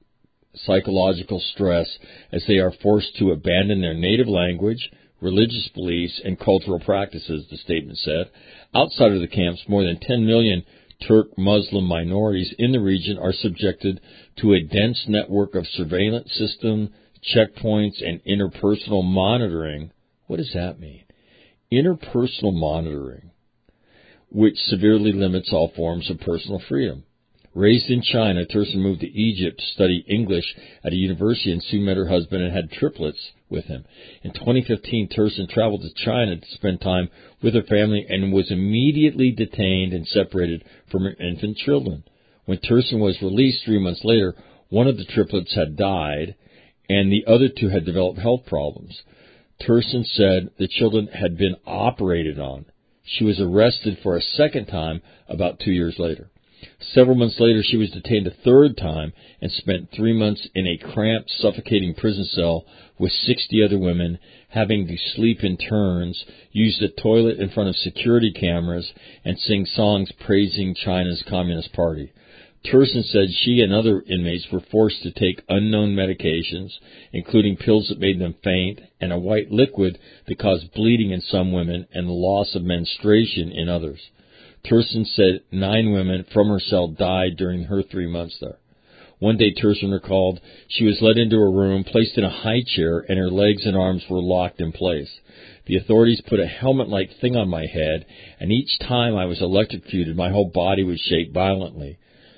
B: psychological stress as they are forced to abandon their native language, religious beliefs, and cultural practices, the statement said. Outside of the camps, more than 10 million Turk Muslim minorities in the region are subjected to a dense network of surveillance systems, checkpoints, and interpersonal monitoring. What does that mean? Interpersonal monitoring, which severely limits all forms of personal freedom. Raised in China, Tursun moved to Egypt to study English at a university and soon met her husband and had triplets with him. In 2015, Tursun traveled to China to spend time with her family and was immediately detained and separated from her infant children. When Tursun was released 3 months later, one of the triplets had died and the other two had developed health problems. Tursun said the children had been operated on. She was arrested for a second time about 2 years later. Several months later, she was detained a third time and spent 3 months in a cramped, suffocating prison cell with 60 other women, having to sleep in turns, use the toilet in front of security cameras, and sing songs praising China's Communist Party. Tursun said she and other inmates were forced to take unknown medications, including pills that made them faint, and a white liquid that caused bleeding in some women and the loss of menstruation in others. Tursun said 9 women from her cell died during her 3 months there. One day, Tursun recalled, she was led into a room, placed in a high chair, and her legs and arms were locked in place. The authorities put a helmet-like thing on my head, and each time I was electrocuted, my whole body would shake violently.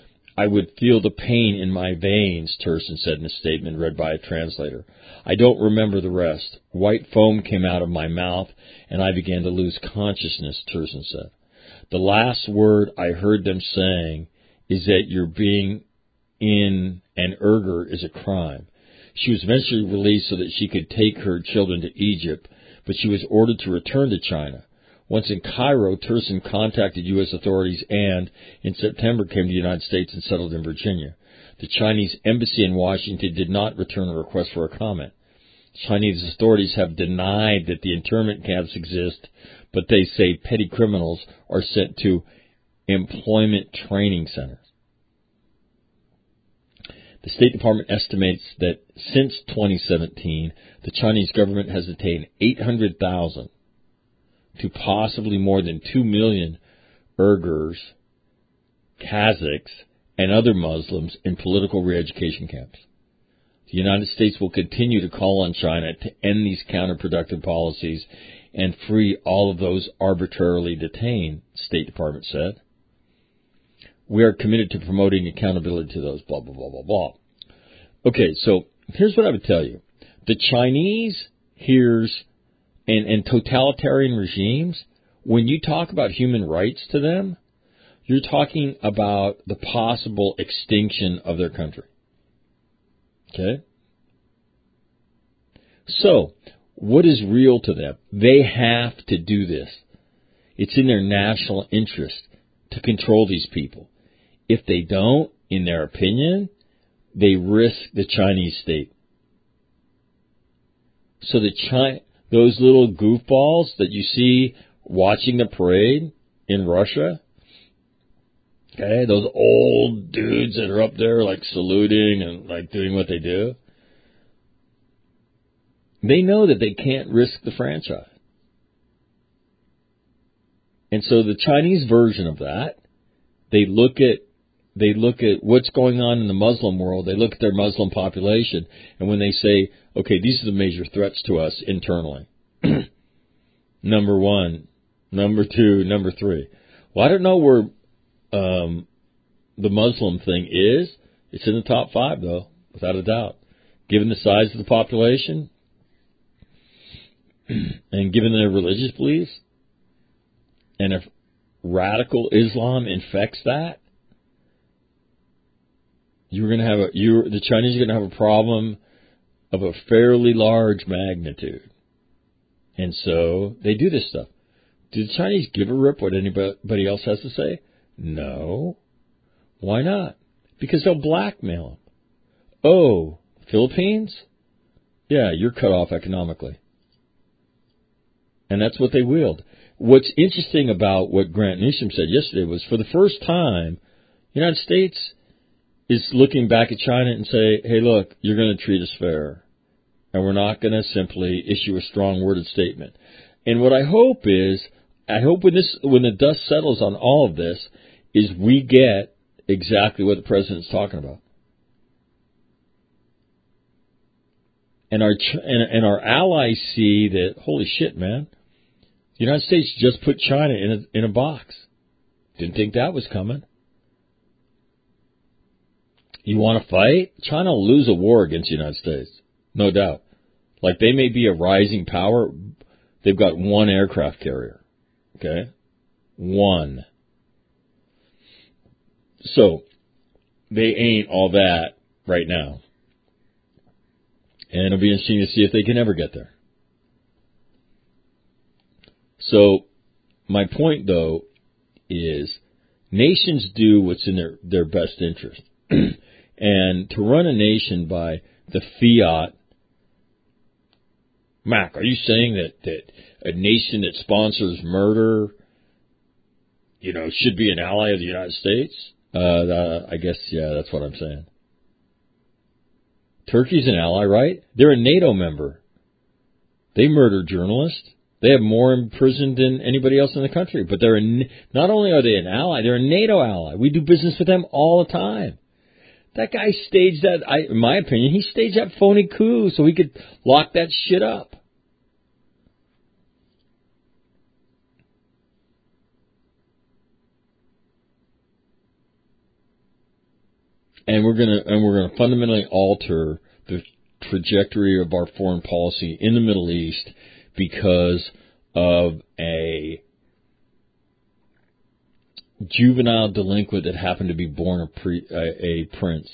B: I would feel the pain in my veins, Tursun said in a statement read by a translator. I don't remember the rest. White foam came out of my mouth, and I began to lose consciousness, Tursun said. The last word I heard them saying is that your being in an Uyghur is a crime. She was eventually released so that she could take her children to Egypt, but she was ordered to return to China. Once in Cairo, Tursun contacted U.S. authorities and, in September, came to the United States and settled in Virginia. The Chinese embassy in Washington did not return a request for a comment. Chinese authorities have denied that the internment camps exist, but they say petty criminals are sent to employment training centers. The State Department estimates that since 2017, the Chinese government has detained 800,000 to possibly more than 2 million Uyghurs, Kazakhs, and other Muslims in political re-education camps. The United States will continue to call on China to end these counterproductive policies and free all of those arbitrarily detained, the State Department said. We are committed to promoting accountability to those, blah, blah, blah, blah, blah. Okay, so here's what I would tell you. The Chinese hears and totalitarian regimes, when you talk about human rights to them, you're talking about the possible extinction of their country. Okay? So, what is real to them? They have to do this. It's in their national interest to control these people. If they don't, in their opinion, they risk the Chinese state. So those little goofballs that you see watching the parade in Russia, okay, those old dudes that are up there like saluting and like doing what they do, they know that they can't risk the franchise. And so the Chinese version of that, they look at what's going on in the Muslim world, they look at their Muslim population, and when they say, okay, these are the major threats to us internally. Number 1, number 2, number 3. Well, I don't know where the Muslim thing is. It's in the top 5, though, without a doubt. Given the size of the population, and given their religious beliefs, and if radical Islam infects that, the Chinese are going to have a problem of a fairly large magnitude. And so they do this stuff. Do the Chinese give a rip what anybody else has to say? No. Why not? Because they'll blackmail them. Oh, Philippines? Yeah, you're cut off economically. And that's what they wield. What's interesting about what Grant Newsom said yesterday was, for the first time, the United States is looking back at China and say, hey, look, you're going to treat us fair. And we're not going to simply issue a strong-worded statement. And what I hope is, when the dust settles on all of this, is we get exactly what the president's talking about. And our allies see that, holy shit, man, the United States just put China in a box. Didn't think that was coming. You want to fight? China will lose a war against the United States. No doubt. Like, they may be a rising power. They've got one aircraft carrier. Okay? One. So, they ain't all that right now. And it'll be interesting to see if they can ever get there. So, my point, though, is nations do what's in their best interest. And to run a nation by the fiat, Mac, are you saying that a nation that sponsors murder, should be an ally of the United States? I guess, yeah, that's what I'm saying. Turkey's an ally, right? They're a NATO member. They murder journalists. They have more imprisoned than anybody else in the country. But not only are they an ally, they're a NATO ally. We do business with them all the time. That guy staged that, in my opinion, he staged that phony coup so he could lock that shit up. And we're gonna fundamentally alter the trajectory of our foreign policy in the Middle East because of a juvenile delinquent that happened to be born a prince.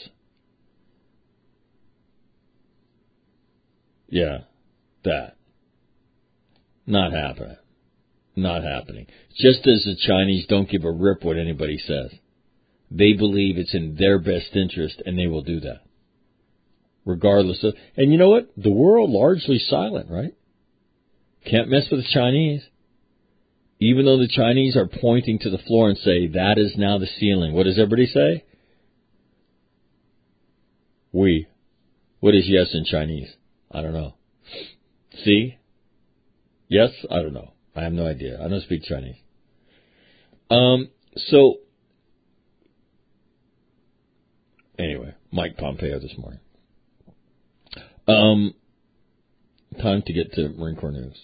B: Yeah, that. Not happening. Not happening. Just as the Chinese don't give a rip what anybody says. They believe it's in their best interest, and they will do that. Regardless of... And you know what? The world largely silent, right? Can't mess with the Chinese. Even though the Chinese are pointing to the floor and say, that is now the ceiling. What does everybody say? We. What is yes in Chinese? I don't know. See? Yes? I don't know. I have no idea. I don't speak Chinese. Anyway, Mike Pompeo this morning. Time to get to Marine Corps news.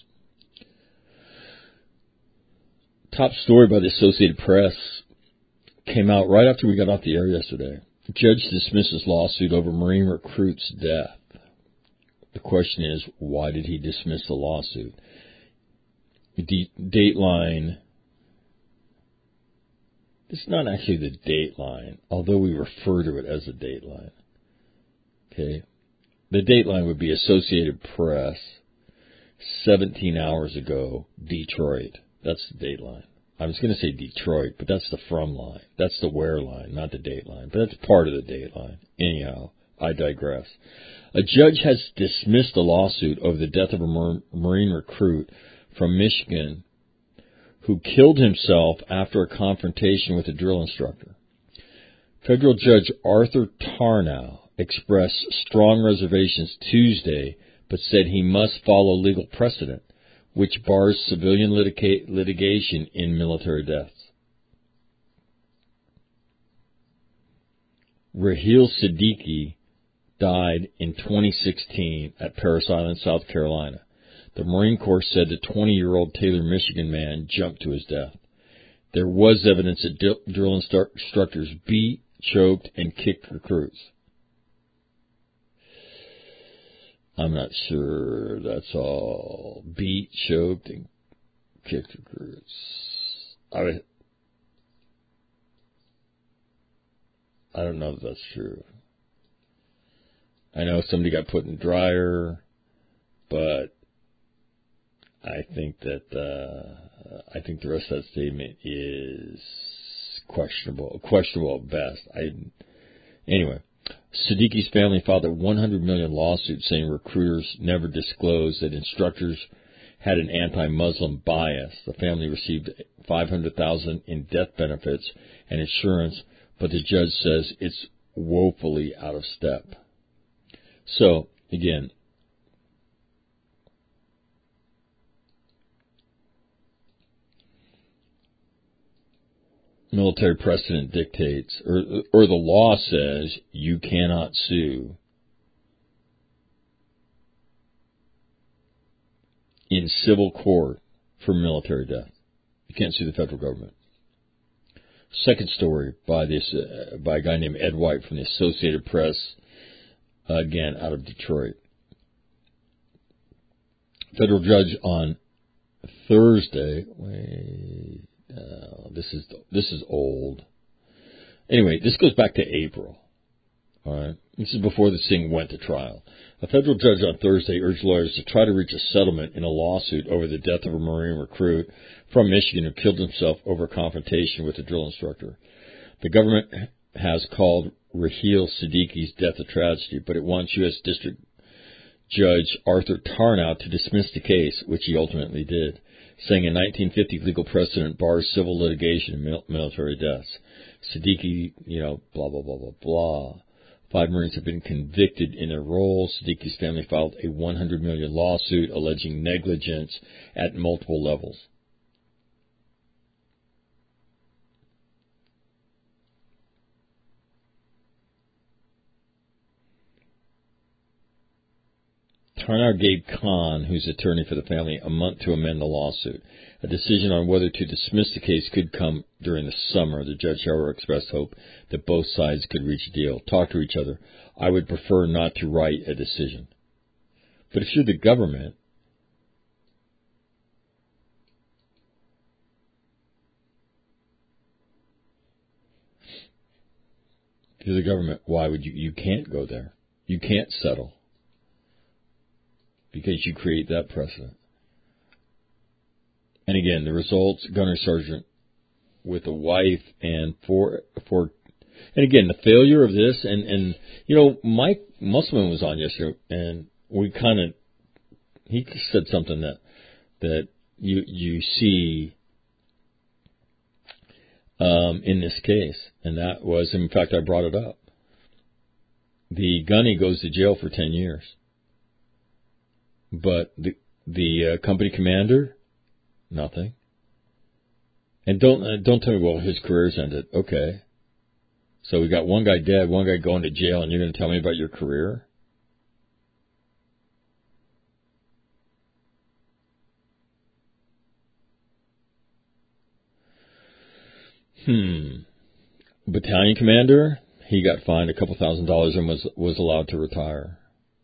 B: Top story by the Associated Press came out right after we got off the air yesterday. The judge dismisses lawsuit over Marine recruit's death. The question is, why did he dismiss the lawsuit? Dateline. This is not actually the Dateline, although we refer to it as the Dateline. Okay? The Dateline would be Associated Press, 17 hours ago, Detroit. That's the Dateline. I was going to say Detroit, but that's the from line. That's the where line, not the Dateline. But that's part of the Dateline. Anyhow, I digress. A judge has dismissed a lawsuit over the death of a Marine recruit from Michigan who killed himself after a confrontation with a drill instructor. Federal Judge Arthur Tarnow expressed strong reservations Tuesday, but said he must follow legal precedent, which bars civilian litigation in military deaths. Raheel Siddiqui died in 2016 at Parris Island, South Carolina. The Marine Corps said the 20-year-old Taylor, Michigan man jumped to his death. There was evidence that drill instructors beat, choked, and kicked recruits. I'm not sure that's all. Beat, choked, and kicked recruits. I don't know if that's true. I know somebody got put in the dryer, but I think the rest of that statement is questionable at best. Anyway, Siddiqui's family filed a $100 million lawsuit saying recruiters never disclosed that instructors had an anti-Muslim bias. The family received $500,000 in death benefits and insurance, but the judge says it's woefully out of step. So, again, military precedent dictates, or the law says, you cannot sue in civil court for military death. You can't sue the federal government. Second story by a guy named Ed White from the Associated Press, again out of Detroit. Federal judge on Thursday. This is old. Anyway, this goes back to April. All right, this is before this thing went to trial. A federal judge on Thursday urged lawyers to try to reach a settlement in a lawsuit over the death of a Marine recruit from Michigan who killed himself over a confrontation with a drill instructor. The government has called Raheel Siddiqui's death a tragedy, but it wants U.S. District Judge Arthur Tarnow to dismiss the case, which he ultimately did, saying a 1950 legal precedent bars civil litigation in military deaths. Siddiqui, blah, blah, blah, blah, blah. 5 Marines have been convicted in their roles. Siddiqui's family filed a $100 million lawsuit alleging negligence at multiple levels. Tarnow gave Khan, who's attorney for the family, a month to amend the lawsuit. A decision on whether to dismiss the case could come during the summer. The judge, however, expressed hope that both sides could reach a deal, talk to each other. I would prefer not to write a decision. But if you're the government, why would you? You can't go there. You can't settle. Because you create that precedent. And again, the results, Gunner Sergeant with a wife and and again, the failure of this, and Mike Musselman was on yesterday, and he said something that you see in this case, and that was, in fact, I brought it up. The gunny goes to jail for 10 years. But the company commander, nothing. And don't tell me, well, his career's ended. Okay. So we got one guy dead, one guy going to jail, and you're going to tell me about your career? Battalion commander, he got fined a couple $1,000s and was allowed to retire.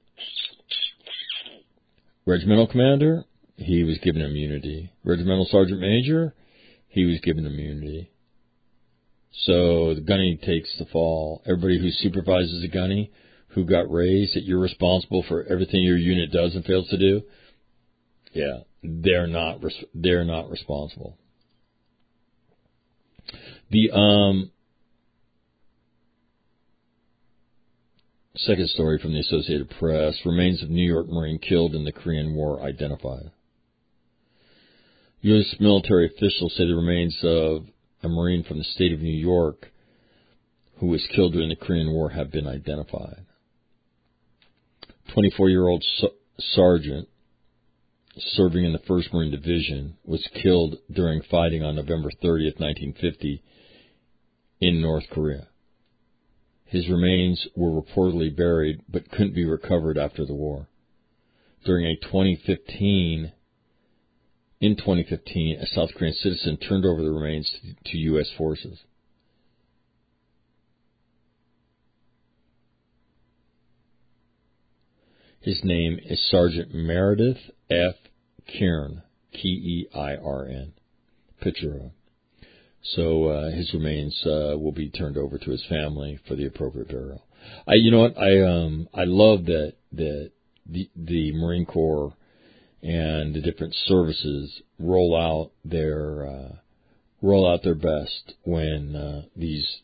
B: Regimental commander, he was given immunity. Regimental sergeant major, he was given immunity. So the gunny takes the fall. Everybody who supervises a gunny who got raised that you're responsible for everything your unit does and fails to do, yeah, they're not responsible. The second story from the Associated Press, remains of New York Marine killed in the Korean War identified. U.S. military officials say the remains of a Marine from the state of New York who was killed during the Korean War have been identified. 24-year-old sergeant serving in the 1st Marine Division was killed during fighting on November 30th, 1950 in North Korea. His remains were reportedly buried but couldn't be recovered after the war. In 2015, a South Korean citizen turned over the remains to U.S. forces. His name is Sergeant Meredith F. Keirin, Keirn. Picture of him. So his remains will be turned over to his family for the appropriate burial. I love that the Marine Corps and the different services roll out their best when these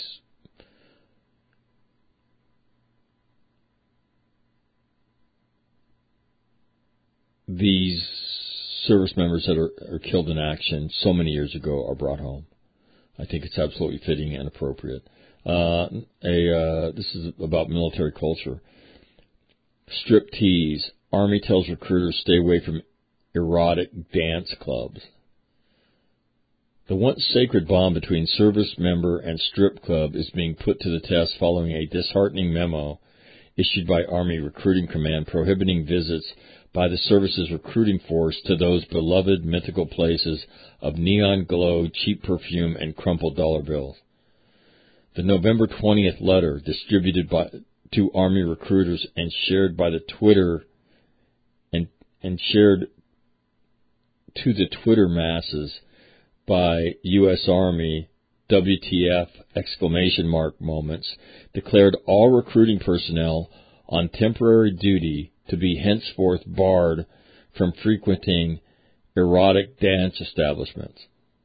B: service members that are killed in action so many years ago are brought home. I think it's absolutely fitting and appropriate. This is about military culture. Strip tease. Army tells recruiters stay away from erotic dance clubs. The once sacred bond between service member and strip club is being put to the test following a disheartening memo issued by Army Recruiting Command prohibiting visits by the service's recruiting force to those beloved mythical places of neon glow, cheap perfume, and crumpled dollar bills. The November 20th letter, distributed to Army recruiters and shared by the Twitter and shared to the Twitter masses by U.S. Army WTF exclamation mark moments, declared all recruiting personnel on temporary duty to be henceforth barred from frequenting erotic dance establishments.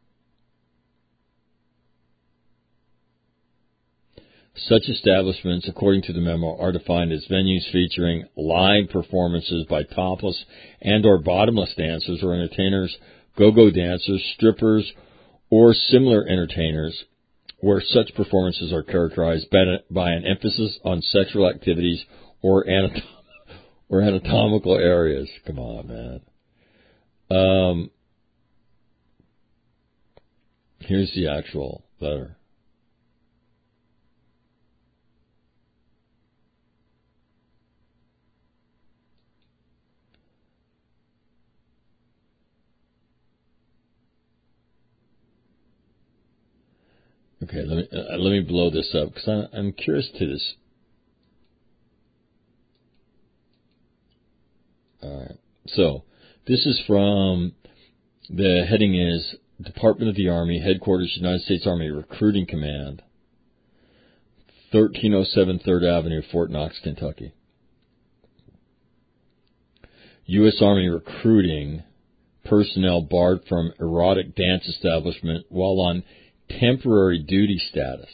B: Such establishments, according to the memo, are defined as venues featuring live performances by topless and or bottomless dancers or entertainers, go-go dancers, strippers, or similar entertainers, where such performances are characterized by an emphasis on sexual activities or anatomical areas. Come on, man. Here's the actual letter. Okay, let me blow this up because I'm curious to this. All right, so this is from, the heading is Department of the Army, Headquarters, United States Army Recruiting Command, 1307 3rd Avenue, Fort Knox, Kentucky. U.S. Army recruiting personnel barred from erotic dance establishment while on temporary duty status.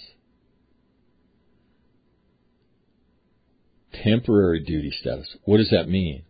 B: Temporary duty status. What does that mean?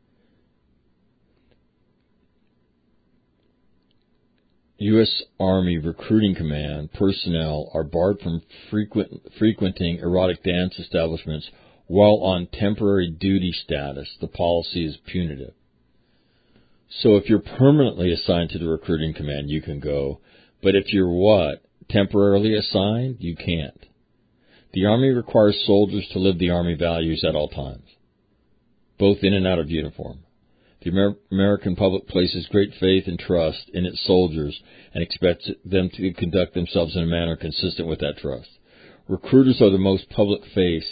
B: U.S. Army Recruiting Command personnel are barred from frequenting erotic dance establishments while on temporary duty status. The policy is punitive. So if you're permanently assigned to the Recruiting Command, you can go. But if you're temporarily assigned, you can't. The Army requires soldiers to live the Army values at all times, both in and out of uniform. The American public places great faith and trust in its soldiers and expects them to conduct themselves in a manner consistent with that trust. Recruiters are the most public-facing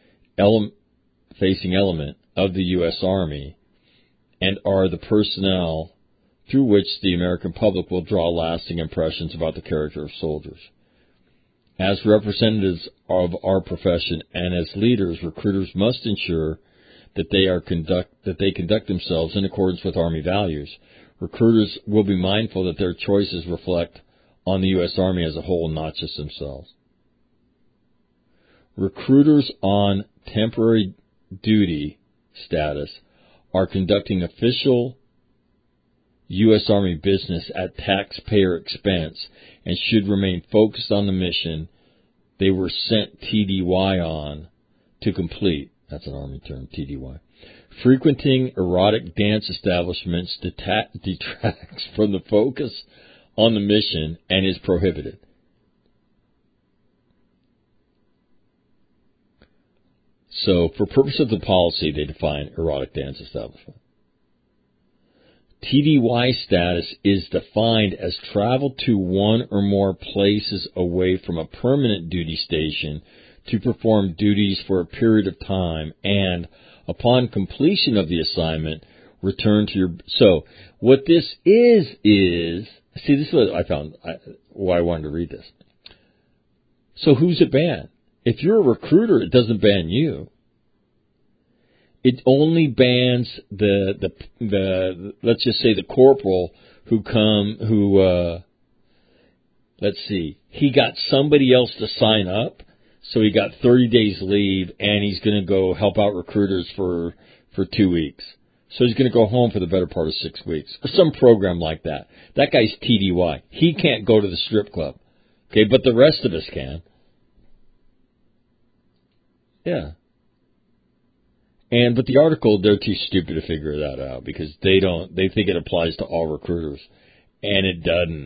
B: element of the U.S. Army and are the personnel through which the American public will draw lasting impressions about the character of soldiers. As representatives of our profession and as leaders, recruiters must ensure that they conduct themselves in accordance with Army values. Recruiters will be mindful that their choices reflect on the U.S. Army as a whole, not just themselves. Recruiters on temporary duty status are conducting official U.S. Army business at taxpayer expense and should remain focused on the mission they were sent TDY on to complete. That's an Army term, TDY. Frequenting erotic dance establishments detracts from the focus on the mission and is prohibited. So, for purpose of the policy, they define erotic dance establishment. TDY status is defined as travel to one or more places away from a permanent duty station to perform duties for a period of time and, upon completion of the assignment, return to your... So, what this is... See, this is what I found, why I wanted to read this. So who's it ban? If you're a recruiter, it doesn't ban you. It only bans the let's just say the corporal let's see, he got somebody else to sign up, so he got 30 days leave, and he's going to go help out recruiters for 2 weeks. So he's going to go home for the better part of 6 weeks, or some program like that. That guy's TDY. He can't go to the strip club, okay, but the rest of us can. Yeah. But the article, they're too stupid to figure that out because they think it applies to all recruiters, and it doesn't.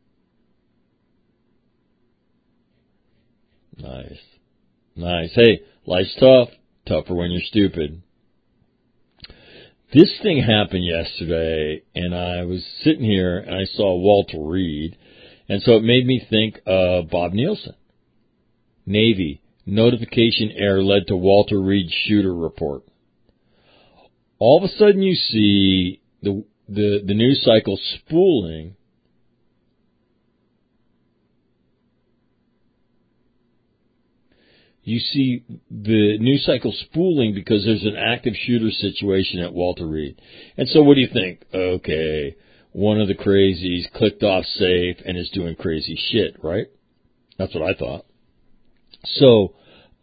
B: Nice. Hey, life's tough. Tougher when you're stupid. This thing happened yesterday, and I was sitting here, and I saw Walter Reed, and so it made me think of Bob Nielsen. Navy, notification error led to Walter Reed shooter report. All of a sudden you see the news cycle spooling. You see the news cycle spooling because there's an active shooter situation at Walter Reed. And so what do you think? Okay, one of the crazies clicked off safe and is doing crazy shit, right? That's what I thought. So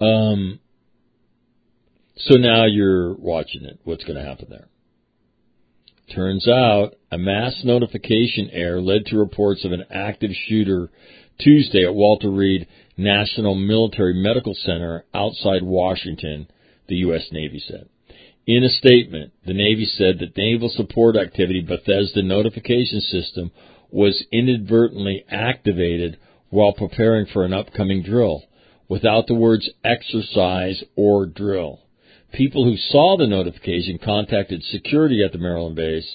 B: now you're watching it. What's going to happen there? Turns out a mass notification error led to reports of an active shooter Tuesday at Walter Reed National Military Medical Center outside Washington, the U.S. Navy said. In a statement, the Navy said that Naval Support Activity Bethesda notification system was inadvertently activated while preparing for an upcoming drill, without the words exercise or drill. People who saw the notification contacted security at the Maryland base,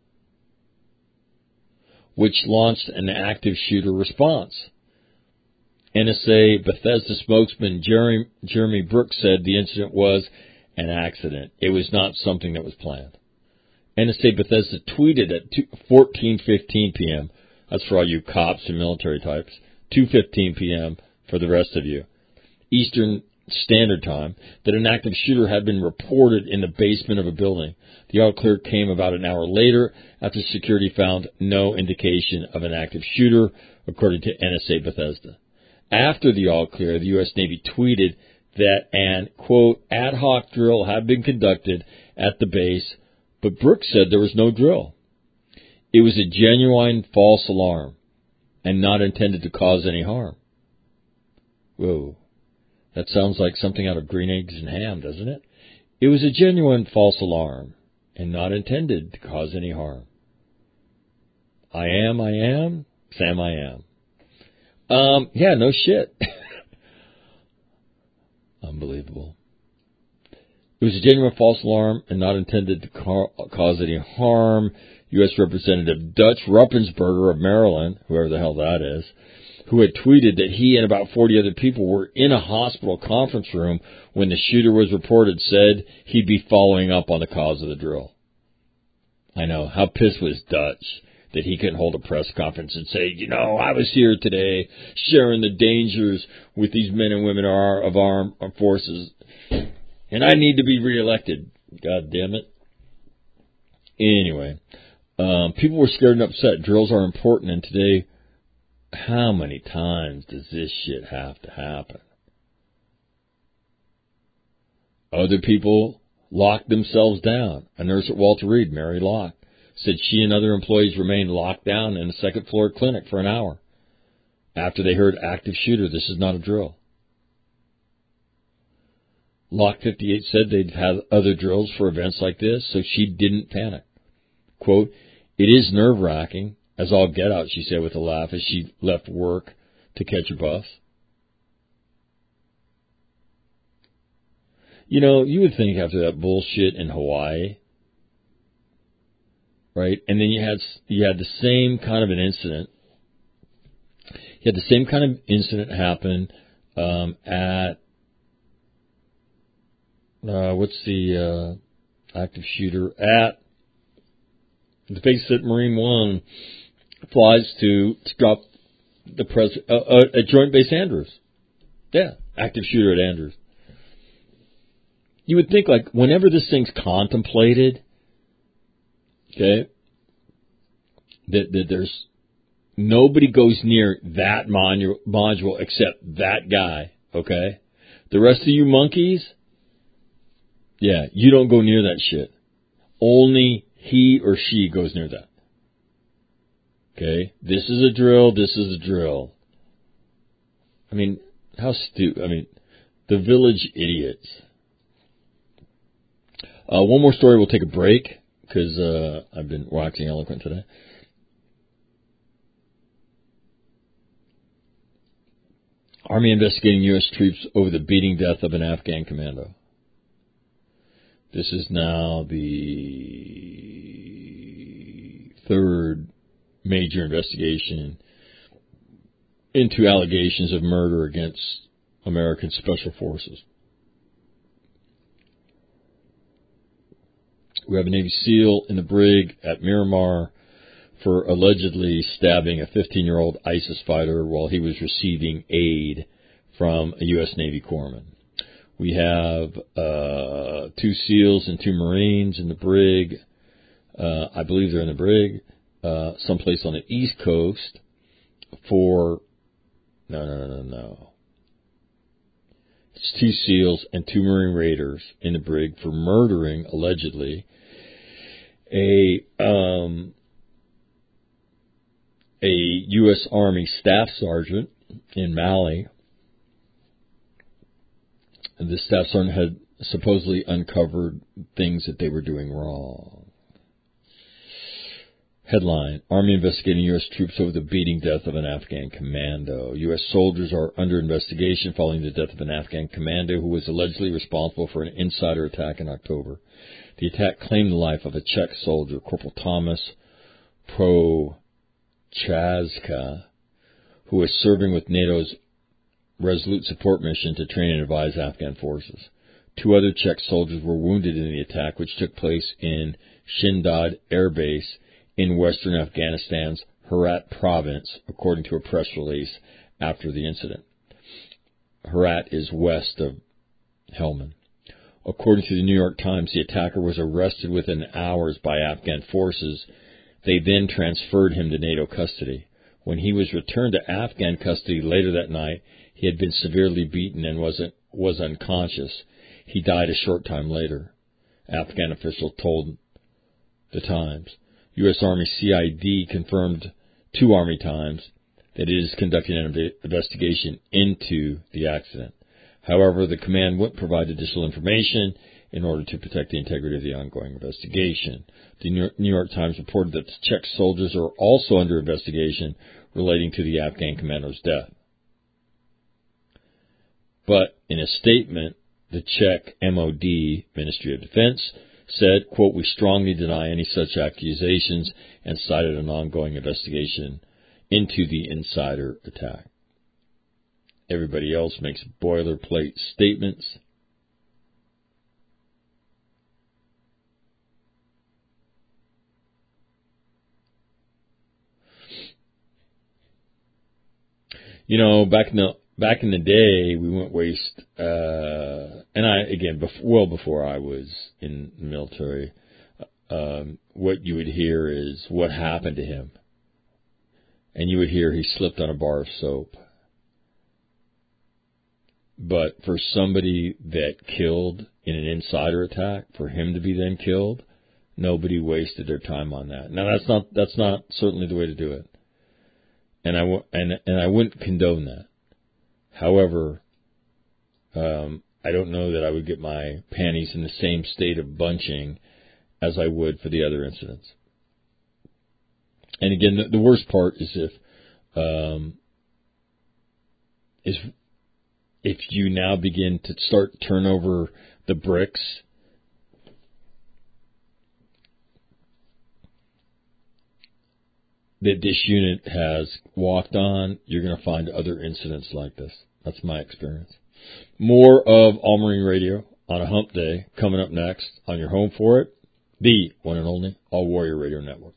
B: which launched an active shooter response. NSA Bethesda spokesman Jeremy Brooks said the incident was an accident. It was not something that was planned. NSA Bethesda tweeted at 14:15 p.m. That's for all you cops and military types. 2:15 p.m. for the rest of you. Eastern Standard Time, that an active shooter had been reported in the basement of a building. The all clear came about an hour later after security found no indication of an active shooter, according to NSA Bethesda. After the all clear, the U.S. Navy tweeted that an, quote, ad hoc drill had been conducted at the base, but Brooks said there was no drill. It was a genuine false alarm and not intended to cause any harm. Whoa. That sounds like something out of Green Eggs and Ham, doesn't it? It was a genuine false alarm and not intended to cause any harm. I am, Sam I am. Yeah, no shit. Unbelievable. It was a genuine false alarm and not intended to cause any harm. U.S. Representative Dutch Ruppensberger of Maryland, whoever the hell that is, who had tweeted that he and about 40 other people were in a hospital conference room when the shooter was reported, said he'd be following up on the cause of the drill. I know. How pissed was Dutch that he couldn't hold a press conference and say, you know, I was here today sharing the dangers with these men and women of armed forces, and I need to be reelected. God damn it. Anyway, people were scared and upset. Drills are important, and today, how many times does this shit have to happen? Other people locked themselves down. A nurse at Walter Reed, Mary Locke, said she and other employees remained locked down in a second-floor clinic for an hour after they heard active shooter. This is not a drill. Locke 58 said they'd had other drills for events like this, so she didn't panic. Quote, it is nerve-wracking, as all get out, she said with a laugh as she left work to catch a bus. You know, you would think after that bullshit in Hawaii, right? And then you had the same kind of an incident. You had the same kind of incident happen at what's the active shooter at the base that Marine One flies to drop the at Joint Base Andrews. Yeah, active shooter at Andrews. you would think, like, whenever this thing's contemplated, okay, that there's nobody goes near that module except that guy, okay? The rest of you monkeys, yeah, you don't go near that shit. Only he or she goes near that. Okay? This is a drill, this is a drill. I mean, how stupid. I mean, the village idiots. One more story, we'll take a break, because I've been waxing eloquent today. Army investigating U.S. troops over the beating death of an Afghan commando. This is now the third major investigation into allegations of murder against American Special Forces. We have a Navy SEAL in the brig at Miramar for allegedly stabbing a 15-year-old ISIS fighter while he was receiving aid from a U.S. Navy corpsman. We have 2 SEALs and 2 Marines in the brig. I believe they're in the brig, someplace on the East Coast for... No. It's 2 SEALs and 2 Marine Raiders in the brig for murdering, allegedly, a U.S. Army Staff Sergeant in Mali. And the Staff Sergeant had supposedly uncovered things that they were doing wrong. Headline, Army investigating U.S. troops over the beating death of an Afghan commando. U.S. soldiers are under investigation following the death of an Afghan commando who was allegedly responsible for an insider attack in October. The attack claimed the life of a Czech soldier, Corporal Thomas Procházka, who was serving with NATO's Resolute Support Mission to train and advise Afghan forces. 2 other Czech soldiers were wounded in the attack, which took place in Shindad Air Base in western Afghanistan's Herat province, according to a press release after the incident. Herat is west of Helmand. According to the New York Times, the attacker was arrested within hours by Afghan forces. They then transferred him to NATO custody. When he was returned to Afghan custody later that night, he had been severely beaten and was unconscious. He died a short time later, Afghan officials told the Times. U.S. Army CID confirmed to Army Times that it is conducting an investigation into the accident. However, the command wouldn't provide additional information in order to protect the integrity of the ongoing investigation. The New York Times reported that the Czech soldiers are also under investigation relating to the Afghan commando's death. But in a statement, the Czech MOD, Ministry of Defense, said, quote, "We strongly deny any such accusations," and cited an ongoing investigation into the insider attack. Everybody else makes boilerplate statements. You know, back in the day, we went waste, and before I was in the military, what you would hear is what happened to him. And you would hear he slipped on a bar of soap. But for somebody that killed in an insider attack, for him to be then killed, nobody wasted their time on that. Now that's not certainly the way to do it. And I wouldn't condone that. However, I don't know that I would get my panties in the same state of bunching as I would for the other incidents. And again, the worst part is if you now begin to start turn over the bricks that this unit has walked on, you're going to find other incidents like this. That's my experience. More of All Marine Radio on a hump day coming up next on your home for it, the one and only All Warrior Radio Network.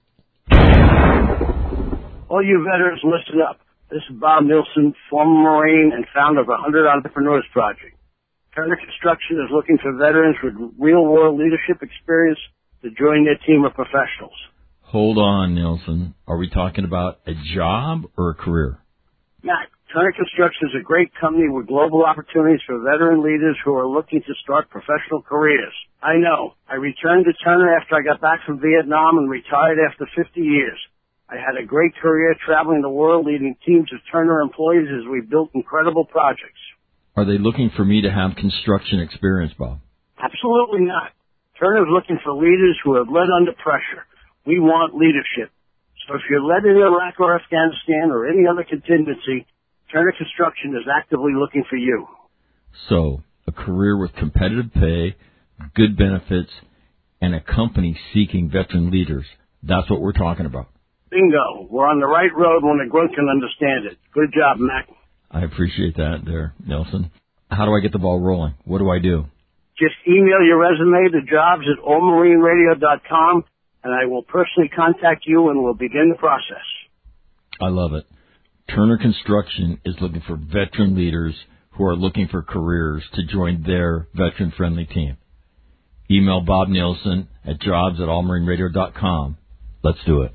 L: All you veterans, listen up. This is Bob Nielsen, former Marine and founder of 100 Entrepreneurs Project. Turner Construction is looking for veterans with real-world leadership experience to join their team of professionals.
A: Hold on, Nelson. Are we talking about a job or a career?
L: Mac, Turner Construction is a great company with global opportunities for veteran leaders who are looking to start professional careers. I know. I returned to Turner after I got back from Vietnam and retired after 50 years. I had a great career traveling the world leading teams of Turner employees as we built incredible projects.
A: Are they looking for me to have construction experience, Bob?
L: Absolutely not. Turner is looking for leaders who have led under pressure. We want leadership. So if you're led in Iraq or Afghanistan or any other contingency, Turner Construction is actively looking for you.
A: So, a career with competitive pay, good benefits, and a company seeking veteran leaders. That's what we're talking about.
L: Bingo. We're on the right road when a grunt can understand it. Good job, Mac.
A: I appreciate that there, Nelson. How do I get the ball rolling? What do I do?
L: Just email your resume to jobs@allmarineradio.com, and I will personally contact you and we'll begin the process.
A: I love it. Turner Construction is looking for veteran leaders who are looking for careers to join their veteran-friendly team. Email Bob Nielsen at jobs@allmarineradio.com. Let's do it.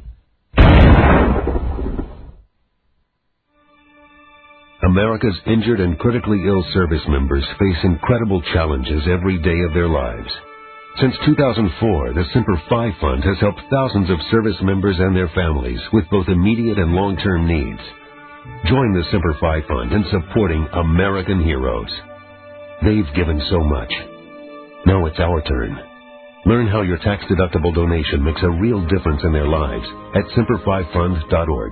G: America's injured and critically ill service members face incredible challenges every day of their lives. Since 2004, the Semper Fi Fund has helped thousands of service members and their families with both immediate and long-term needs. Join the Semper Fi Fund in supporting American heroes. They've given so much. Now it's our turn. Learn how your tax-deductible donation makes a real difference in their lives at semperfifund.org.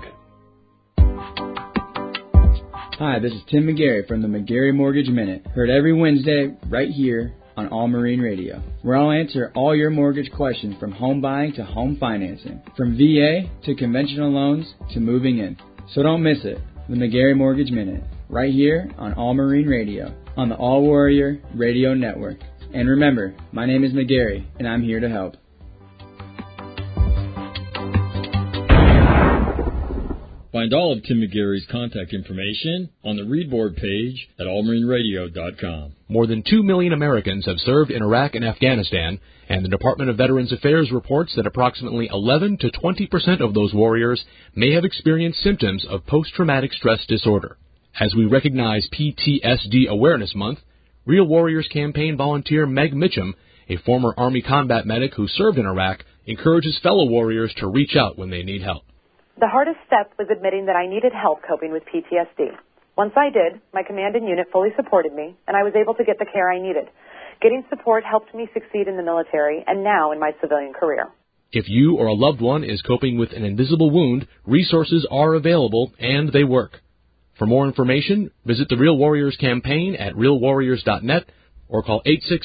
K: Hi, this is Tim McGarry from the McGarry Mortgage Minute. Heard every Wednesday right here on All Marine Radio, where I'll answer all your mortgage questions from home buying to home financing, from VA to conventional loans to moving in. So don't miss it, the McGarry Mortgage Minute, right here on All Marine Radio, on the All Warrior Radio Network. And remember, my name is McGarry, and I'm here to help.
B: Find all of Tim McGarry's contact information on the Readboard page at allmarineradio.com.
C: More than 2 million Americans have served in Iraq and Afghanistan, and the Department of Veterans Affairs reports that approximately 11 to 20% of those warriors may have experienced symptoms of post-traumatic stress disorder. As we recognize PTSD Awareness Month, Real Warriors campaign volunteer Meg Mitchum, a former Army combat medic who served in Iraq, encourages fellow warriors to reach out when they need help.
D: The hardest step was admitting that I needed help coping with PTSD. Once I did, my command and unit fully supported me, and I was able to get the care I needed. Getting support helped me succeed in the military and now in my civilian career.
C: If you or a loved one is coping with an invisible wound, resources are available and they work. For more information, visit the Real Warriors campaign at realwarriors.net or call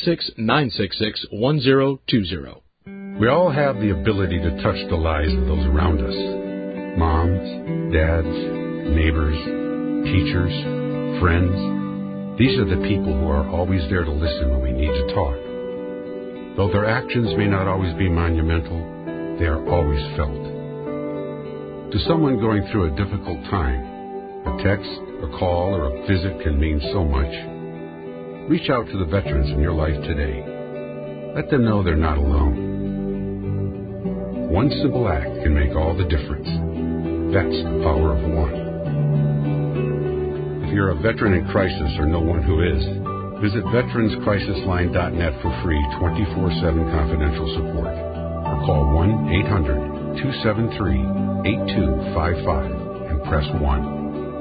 C: 866-966-1020.
E: We all have the ability to touch the lives of those around us. Moms, dads, neighbors, teachers, friends. These are the people who are always there to listen when we need to talk. Though their actions may not always be monumental, they are always felt. To someone going through a difficult time, a text, a call, or a visit can mean so much. Reach out to the veterans in your life today. Let them know they're not alone. One simple act can make all the difference. That's the power of one. If you're a veteran in crisis or know one who is, visit veteranscrisisline.net for free 24/7 confidential support. Or call 1-800-273-8255 and press 1.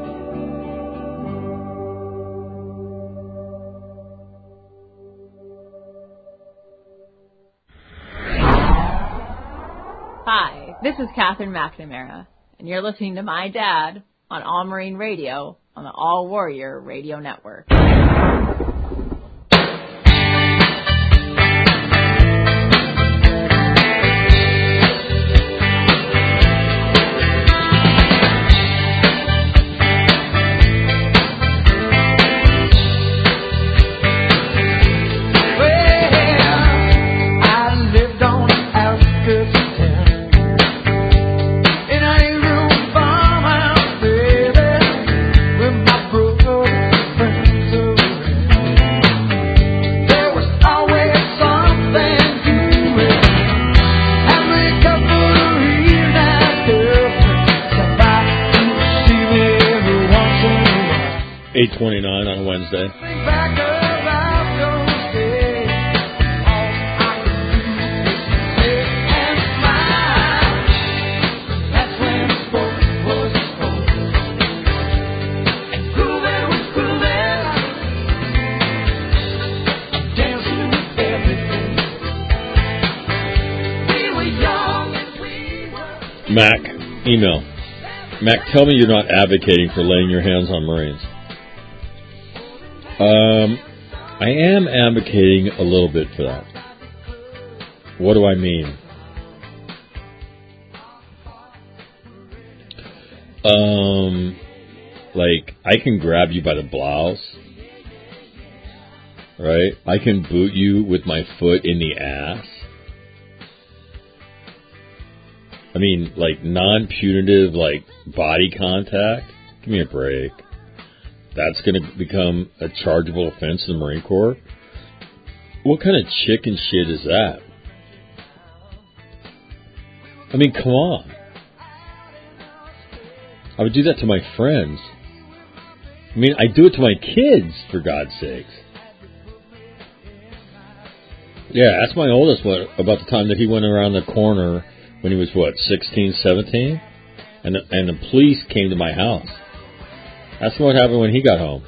F: Hi, this is Catherine McNamara, and you're listening to my dad on All Marine Radio on the All Warrior Radio Network.
Y: So
B: 8:29 on a Wednesday. Mac, email. Mac, tell me you're not advocating for laying your hands on Marines. I am advocating a little bit for that. What do I mean? Like, I can grab you by the blouse, right? I can boot you with my foot in the ass. I mean, like, non-punitive, like, body contact? Give me a break. That's going to become a chargeable offense in the Marine Corps? What kind of chicken shit is that? I mean, come on. I would do that to my friends. I mean, I do it to my kids, for God's sakes. Yeah, that's my oldest one, about the time that he went around the corner when he was, 16, 17? And the police came to my house. That's what happened when he got home.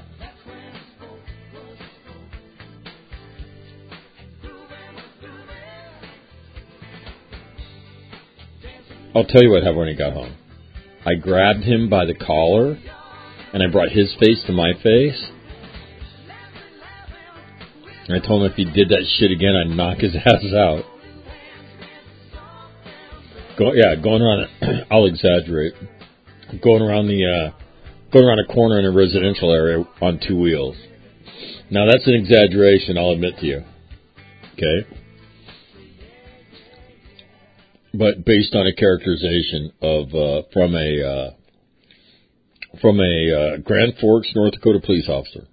B: I'll tell you what happened when he got home. I grabbed him by the collar, and I brought his face to my face. And I told him if he did that shit again, I'd knock his ass out. Going around. I'll exaggerate. Going around a corner in a residential area on two wheels. Now that's an exaggeration, I'll admit to you. Okay, but based on a characterization of from a Grand Forks, North Dakota police officer.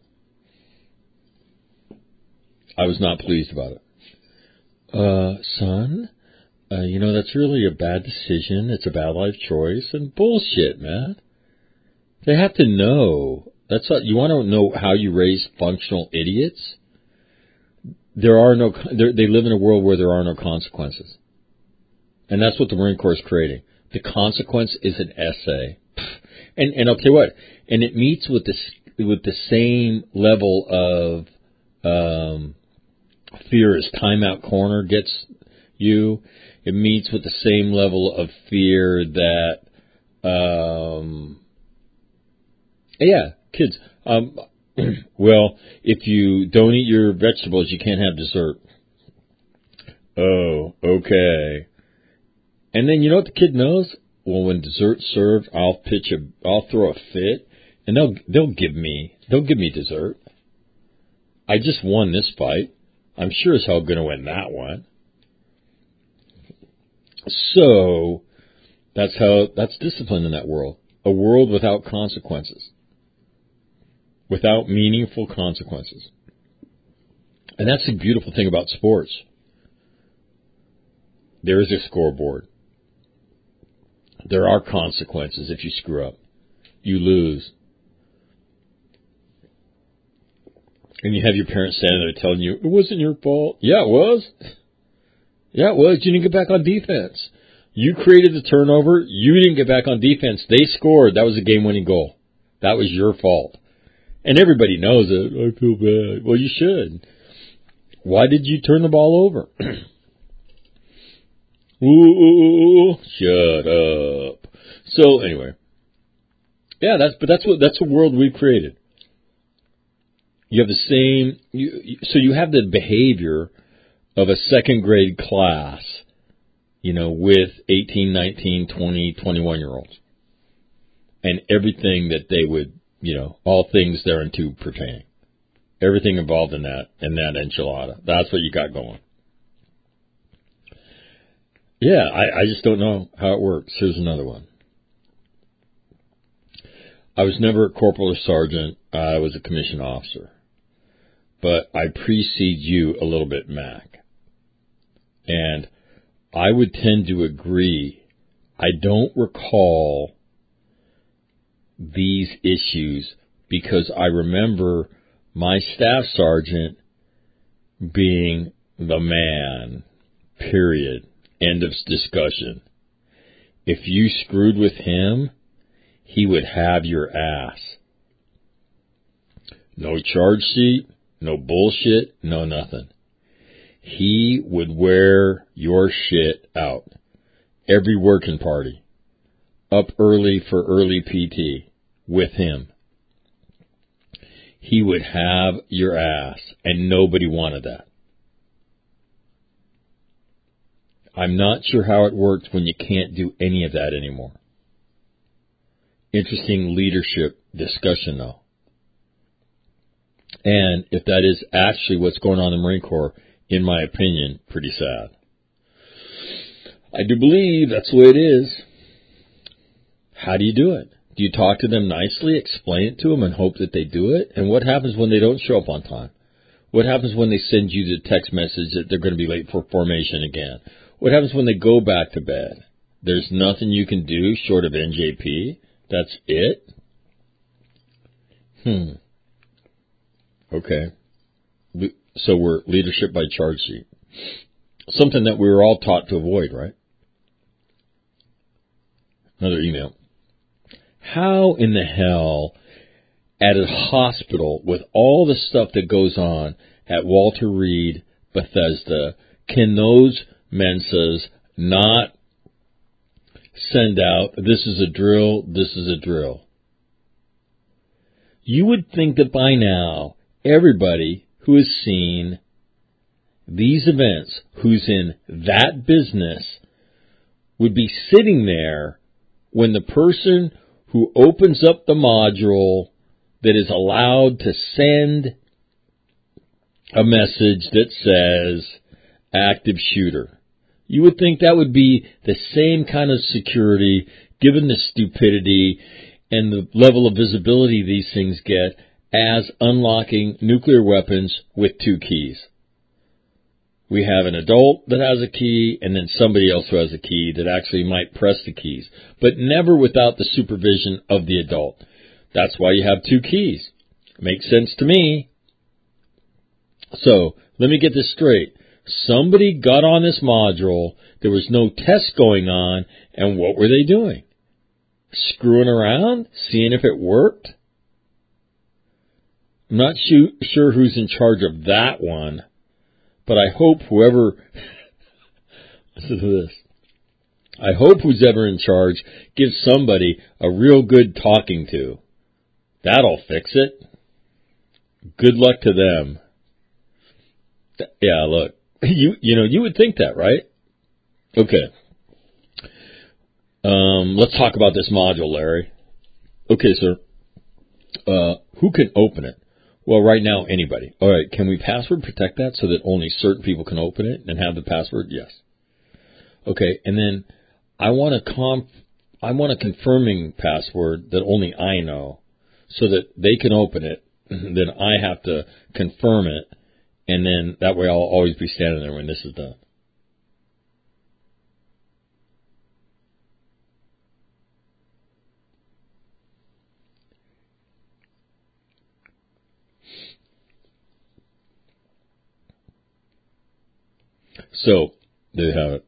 B: I was not pleased about it. Son. That's really a bad decision. It's a bad life choice. And bullshit, man. They have to know. That's what you want to know, how you raise functional idiots. They live in a world where there are no consequences. And that's what the Marine Corps is creating. The consequence is an essay. And I'll tell you what, and it meets with the same level of fear as Timeout Corner gets you. It meets with the same level of fear that, kids. Well, if you don't eat your vegetables, you can't have dessert. Oh, okay. And then you know what the kid knows? Well, when dessert's served, I'll throw a fit, and they'll give me dessert. I just won this fight. I'm sure as hell going to win that one. So, that's discipline in that world. A world without consequences. Without meaningful consequences. And that's the beautiful thing about sports. There is a scoreboard. There are consequences if you screw up. You lose. And you have your parents standing there telling you, it wasn't your fault. Yeah, it was. Yeah, it was. You didn't get back on defense. You created the turnover. You didn't get back on defense. They scored. That was a game-winning goal. That was your fault. And everybody knows it. I feel bad. Well, you should. Why did you turn the ball over? Ooh, shut up. So anyway, yeah, that's the world we've created. You have the same. So you have the behavior of a second grade class, with 18, 19, 20, 21-year-olds, and everything that they would, all things thereunto pertaining, everything involved in that enchilada. That's what you got going. Yeah, I just don't know how it works. Here's another one. I was never a corporal or sergeant. I was a commissioned officer. But I precede you a little bit, Mac. And I would tend to agree. I don't recall these issues because I remember my staff sergeant being the man, period, end of discussion. If you screwed with him, he would have your ass. No charge sheet, no bullshit, no nothing. He would wear your shit out. Every working party. Up early for early PT with him. He would have your ass, and nobody wanted that. I'm not sure how it works when you can't do any of that anymore. Interesting leadership discussion, though. And if that is actually what's going on in the Marine Corps, in my opinion, pretty sad. I do believe that's the way it is. How do you do it? Do you talk to them nicely, explain it to them, and hope that they do it? And what happens when they don't show up on time? What happens when they send you the text message that they're going to be late for formation again? What happens when they go back to bed? There's nothing you can do short of NJP? That's it? Okay. So we're leadership by charge sheet. Something that we were all taught to avoid, right? Another email. How in the hell, at a hospital with all the stuff that goes on at Walter Reed, Bethesda, can those mensas not send out, this is a drill, this is a drill? You would think that by now, everybody who has seen these events, who's in that business, would be sitting there when the person who opens up the module that is allowed to send a message that says active shooter. You would think that would be the same kind of security, given the stupidity and the level of visibility these things get, as unlocking nuclear weapons with 2 keys. We have an adult that has a key, and then somebody else who has a key that actually might press the keys, but never without the supervision of the adult. That's why you have 2 keys. Makes sense to me. So, let me get this straight. Somebody got on this module, there was no test going on, and what were they doing? Screwing around? Seeing if it worked? I'm not sure who's in charge of that one, but I hope whoever, listen to this, I hope who's ever in charge gives somebody a real good talking to. That'll fix it. Good luck to them. Yeah, look, you would think that, right? Okay. Let's talk about this module, Larry. Okay, sir. Who can open it? Well, right now, anybody. All right, can we password protect that so that only certain people can open it and have the password? Yes. Okay, and then I want a confirming password that only I know so that they can open it. Then I have to confirm it, and then that way I'll always be standing there when this is done. So, there you have it.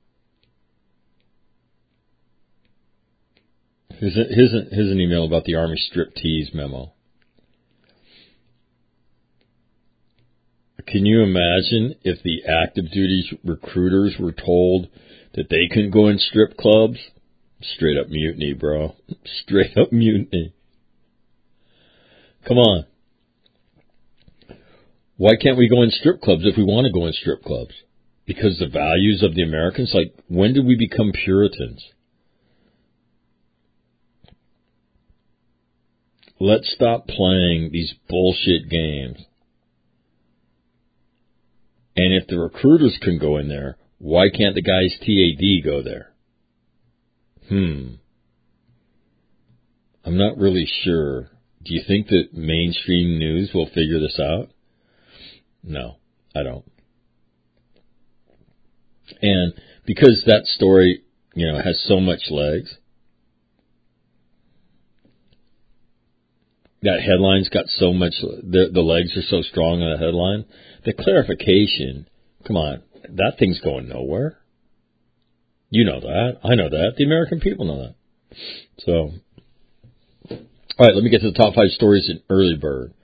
B: Here's an email about the Army striptease memo. Can you imagine if the active duty recruiters were told that they couldn't go in strip clubs? Straight up mutiny, bro. Straight up mutiny. Come on. Why can't we go in strip clubs if we want to go in strip clubs? Because the values of the Americans, like, when did we become Puritans? Let's stop playing these bullshit games. And if the recruiters can go in there, why can't the guy's TAD go there? I'm not really sure. Do you think that mainstream news will figure this out? No, I don't. And because that story, has so much legs, that headline's got so much, the legs are so strong on the headline. The clarification, come on, that thing's going nowhere. You know that. I know that. The American people know that. So, all right, let me get to the top 5 stories in Early Bird.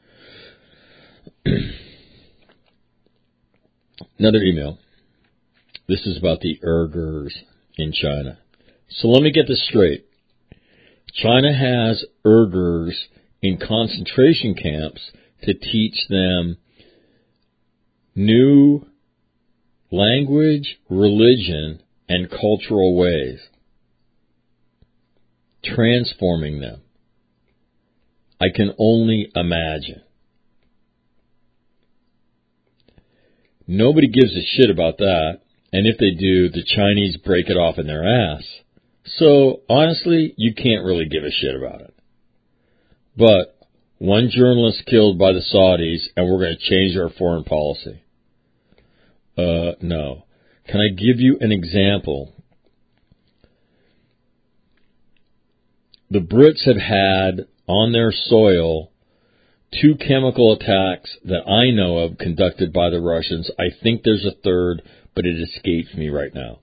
B: Another email. This is about the Uyghurs in China. So let me get this straight. China has Uyghurs in concentration camps to teach them new language, religion, and cultural ways, transforming them. I can only imagine. Nobody gives a shit about that, and if they do, the Chinese break it off in their ass. So, honestly, you can't really give a shit about it. But one journalist killed by the Saudis, and we're going to change our foreign policy. No. Can I give you an example? The Brits have had on their soil 2 chemical attacks that I know of conducted by the Russians. I think there's a third, but it escapes me right now.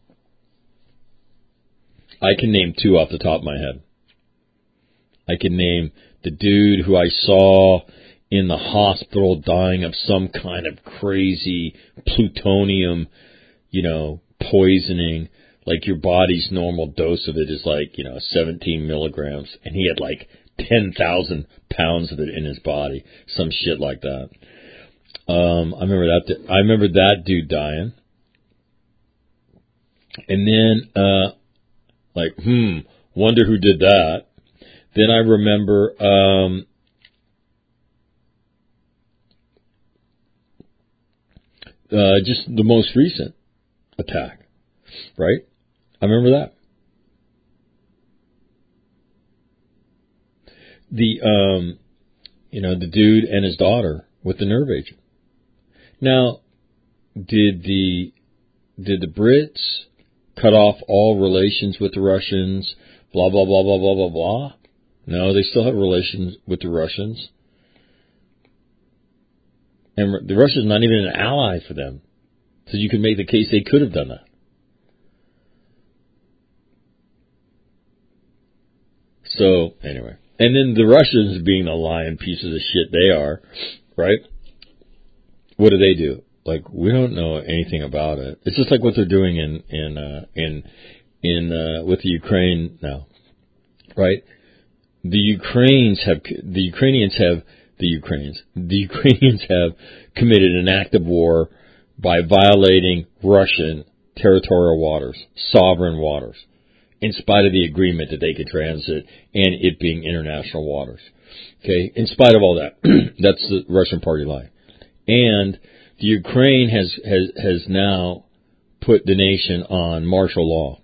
B: I can name 2 off the top of my head. I can name the dude who I saw in the hospital dying of some kind of crazy plutonium, poisoning. Like your body's normal dose of it is 17 milligrams. And he had 10,000 pounds of it in his body. Some shit like that. I remember that dude dying. And then, wonder who did that. Then I remember, just the most recent attack, right? I remember that. The dude and his daughter with the nerve agent. Now, did the Brits cut off all relations with the Russians? Blah, blah, blah, blah, blah, blah, blah. No, they still have relations with the Russians. And the Russians not even an ally for them. So you can make the case they could have done that. So, anyway. And then the Russians, being the lying pieces of shit they are, right? What do? We don't know anything about it. It's just like what they're doing with the Ukraine now, right? The Ukrainians have committed an act of war by violating Russian territorial waters, sovereign waters, in spite of the agreement that they could transit and it being international waters. Okay, in spite of all that, that's the Russian party line. And the Ukraine has now put the nation on martial law.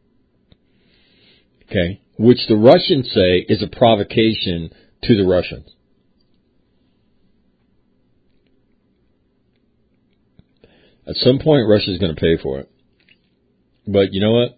B: Okay, which the Russians say is a provocation to the Russians. At some point, Russia's going to pay for it. But you know what?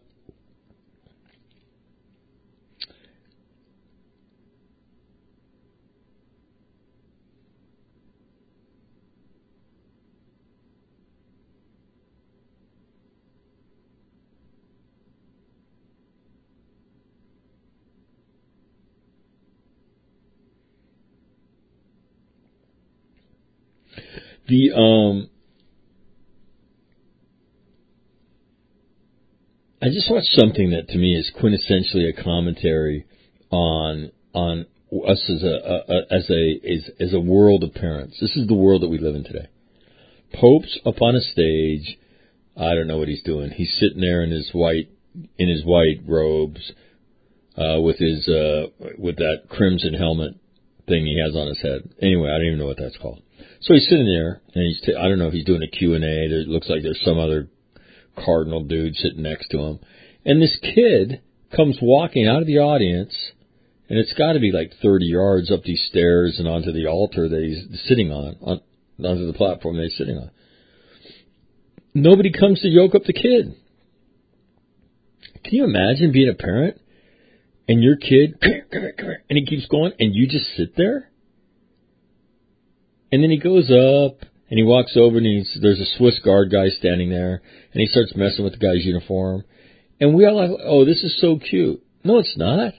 B: I just watched something that to me is quintessentially a commentary on us as a world of parents. This is the world that we live in today. Pope's up on a stage. I don't know what he's doing. He's sitting there in his white robes, with that crimson helmet thing he has on his head. Anyway, I don't even know what that's called. So he's sitting there, and I don't know if he's doing a Q&A. It looks like there's some other cardinal dude sitting next to him. And this kid comes walking out of the audience, and it's got to be 30 yards up these stairs and onto the altar that he's sitting on, onto the platform that he's sitting on. Nobody comes to yoke up the kid. Can you imagine being a parent and your kid, come here, and he keeps going, and you just sit there? And then he goes up, and he walks over, and there's a Swiss Guard guy standing there, and he starts messing with the guy's uniform. And we all like, oh, this is so cute. No, it's not.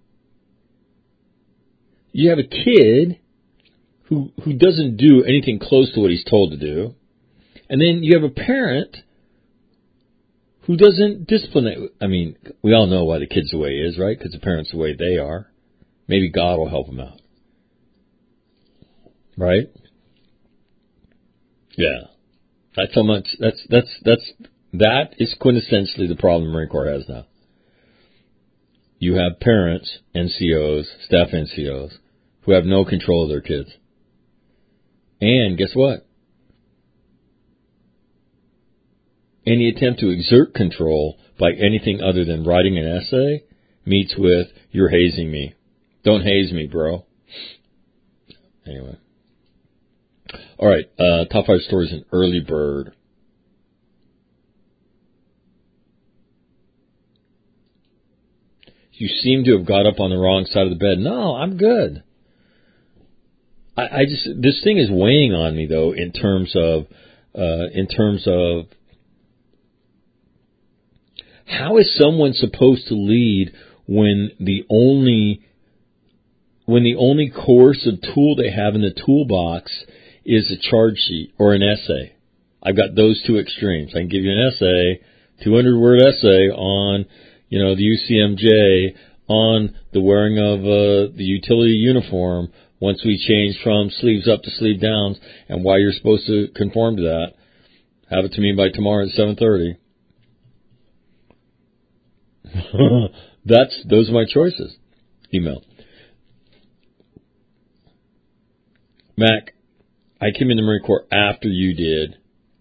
B: You have a kid who doesn't do anything close to what he's told to do, and then you have a parent who doesn't discipline it. I mean, we all know why the kid's the way he is, right? Because the parent's the way they are. Maybe God will help him out. Right? Yeah. That's how much, that is quintessentially the problem the Marine Corps has now. You have parents, NCOs, staff NCOs, who have no control of their kids. And guess what? Any attempt to exert control by anything other than writing an essay meets with, you're hazing me. Don't haze me, bro. Anyway. All right, top 5 stories in Early Bird. You seem to have got up on the wrong side of the bed. No, I'm good. I just, this thing is weighing on me though, in terms of how is someone supposed to lead when the only course of tool they have in the toolbox is a charge sheet or an essay? I've got those two extremes. I can give you an essay, 200-word essay on, the UCMJ, on the wearing of the utility uniform once we change from sleeves up to sleeve downs and why you're supposed to conform to that. Have it to me by tomorrow at 7:30. Those are my choices. Email. Mac, I came in the Marine Corps after you did.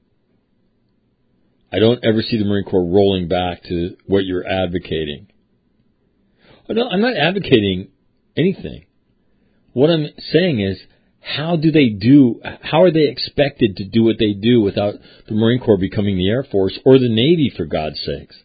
B: I don't ever see the Marine Corps rolling back to what you're advocating. Oh, no, I'm not advocating anything. What I'm saying is, how are they expected to do what they do without the Marine Corps becoming the Air Force or the Navy, for God's sakes?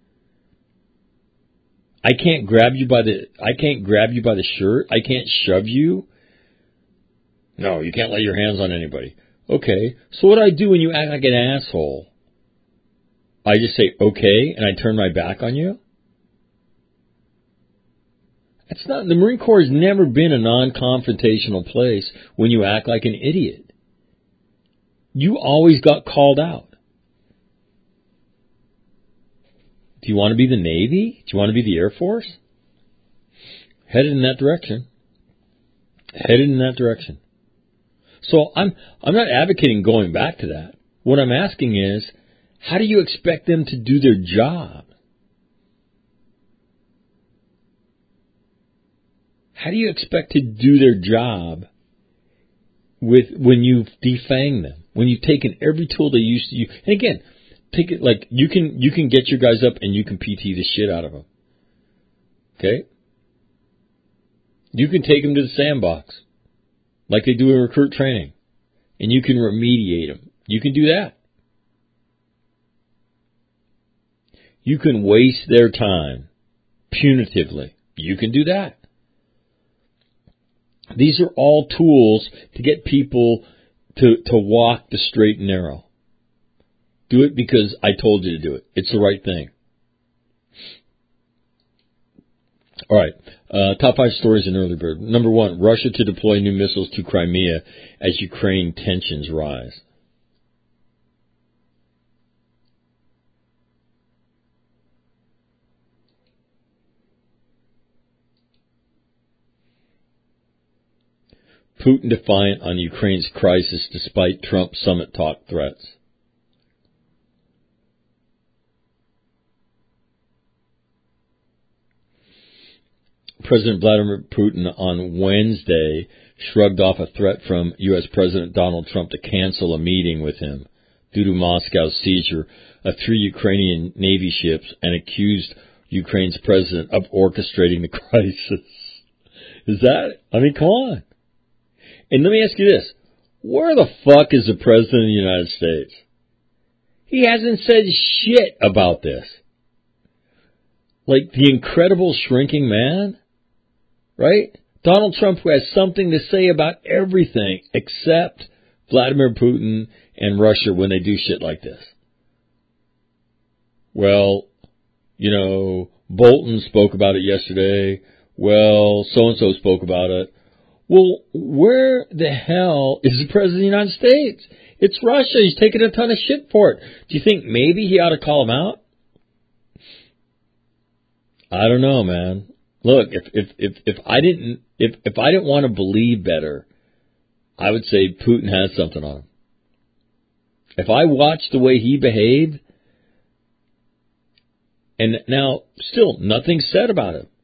B: I can't grab you by the shirt. I can't shove you. No, you can't lay your hands on anybody. Okay, so what do I do when you act like an asshole? I just say, okay, and I turn my back on you? The Marine Corps has never been a non-confrontational place when you act like an idiot. You always got called out. Do you want to be the Navy? Do you want to be the Air Force? Headed in that direction. So I'm not advocating going back to that. What I'm asking is, how do you expect them to do their job? How do you expect to do their job when you've defanged them? When you've taken every tool they used to use? And again, take it like you can get your guys up and you can PT the shit out of them. Okay? You can take them to the sandbox like they do in recruit training, and you can remediate them. You can do that. You can waste their time punitively. You can do that. These are all tools to get people to walk the straight and narrow. Do it because I told you to do it. It's the right thing. All right. Top 5 stories in Early Bird. Number 1, Russia to deploy new missiles to Crimea as Ukraine tensions rise. Putin defiant on Ukraine's crisis despite Trump summit talk threats. President Vladimir Putin on Wednesday shrugged off a threat from U.S. President Donald Trump to cancel a meeting with him due to Moscow's seizure of 3 Ukrainian Navy ships and accused Ukraine's president of orchestrating the crisis. Come on. And let me ask you this. Where the fuck is the President of the United States? He hasn't said shit about this. Like the incredible shrinking man, right? Donald Trump, who has something to say about everything except Vladimir Putin and Russia when they do shit like this. Well, you know, Bolton spoke about it yesterday. Well, so-and-so spoke about it. Well, where the hell is the President of the United States? It's Russia. He's taking a ton of shit for it. Do you think maybe he ought to call him out? I don't know, man. Look, if I didn't want to believe better, I would say Putin has something on him. If I watched the way he behaved, and now still nothing said about him.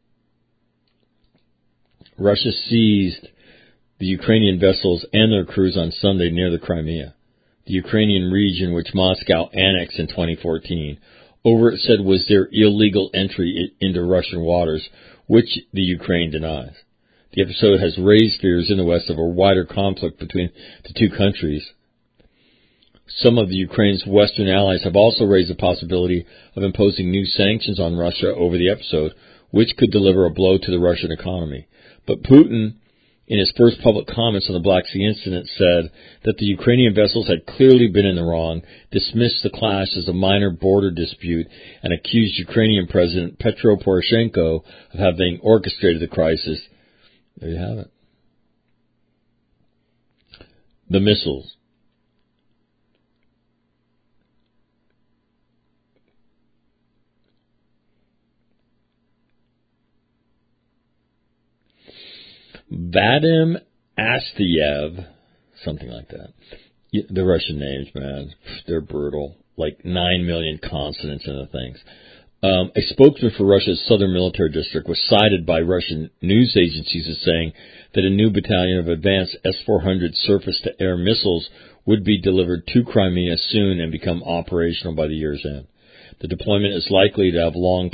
B: Russia seized the Ukrainian vessels and their crews on Sunday near the Crimea, the Ukrainian region which Moscow annexed in 2014. Over, it said, was their illegal entry into Russian waters, which the Ukraine denies. The episode has raised fears in the West of a wider conflict between the two countries. Some of the Ukraine's Western allies have also raised the possibility of imposing new sanctions on Russia over the episode, which could deliver a blow to the Russian economy. But Putin, in his first public comments on the Black Sea incident, said that the Ukrainian vessels had clearly been in the wrong, dismissed the clash as a minor border dispute, and accused Ukrainian President Petro Poroshenko of having orchestrated the crisis. There you have it. The missiles. Vadim Astyev, something like that. The Russian names, man, they're brutal. Like 9 million consonants in the things. A spokesman for Russia's Southern Military District was cited by Russian news agencies as saying that a new battalion of advanced S-400 surface-to-air missiles would be delivered to Crimea soon and become operational by the year's end. The deployment is likely to have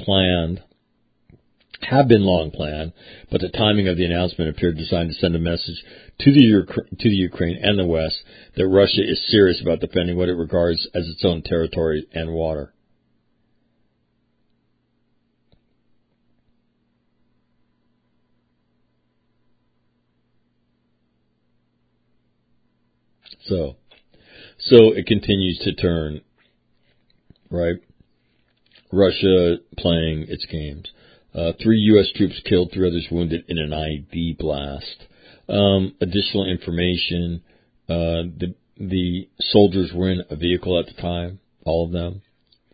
B: been long planned, but the timing of the announcement appeared designed to send a message to the Ukraine and the West that Russia is serious about defending what it regards as its own territory and water. So it continues to turn, right? Russia playing its games. 3 U.S. troops killed, 3 others wounded in an ID blast. Additional information, the soldiers were in a vehicle at the time, all of them.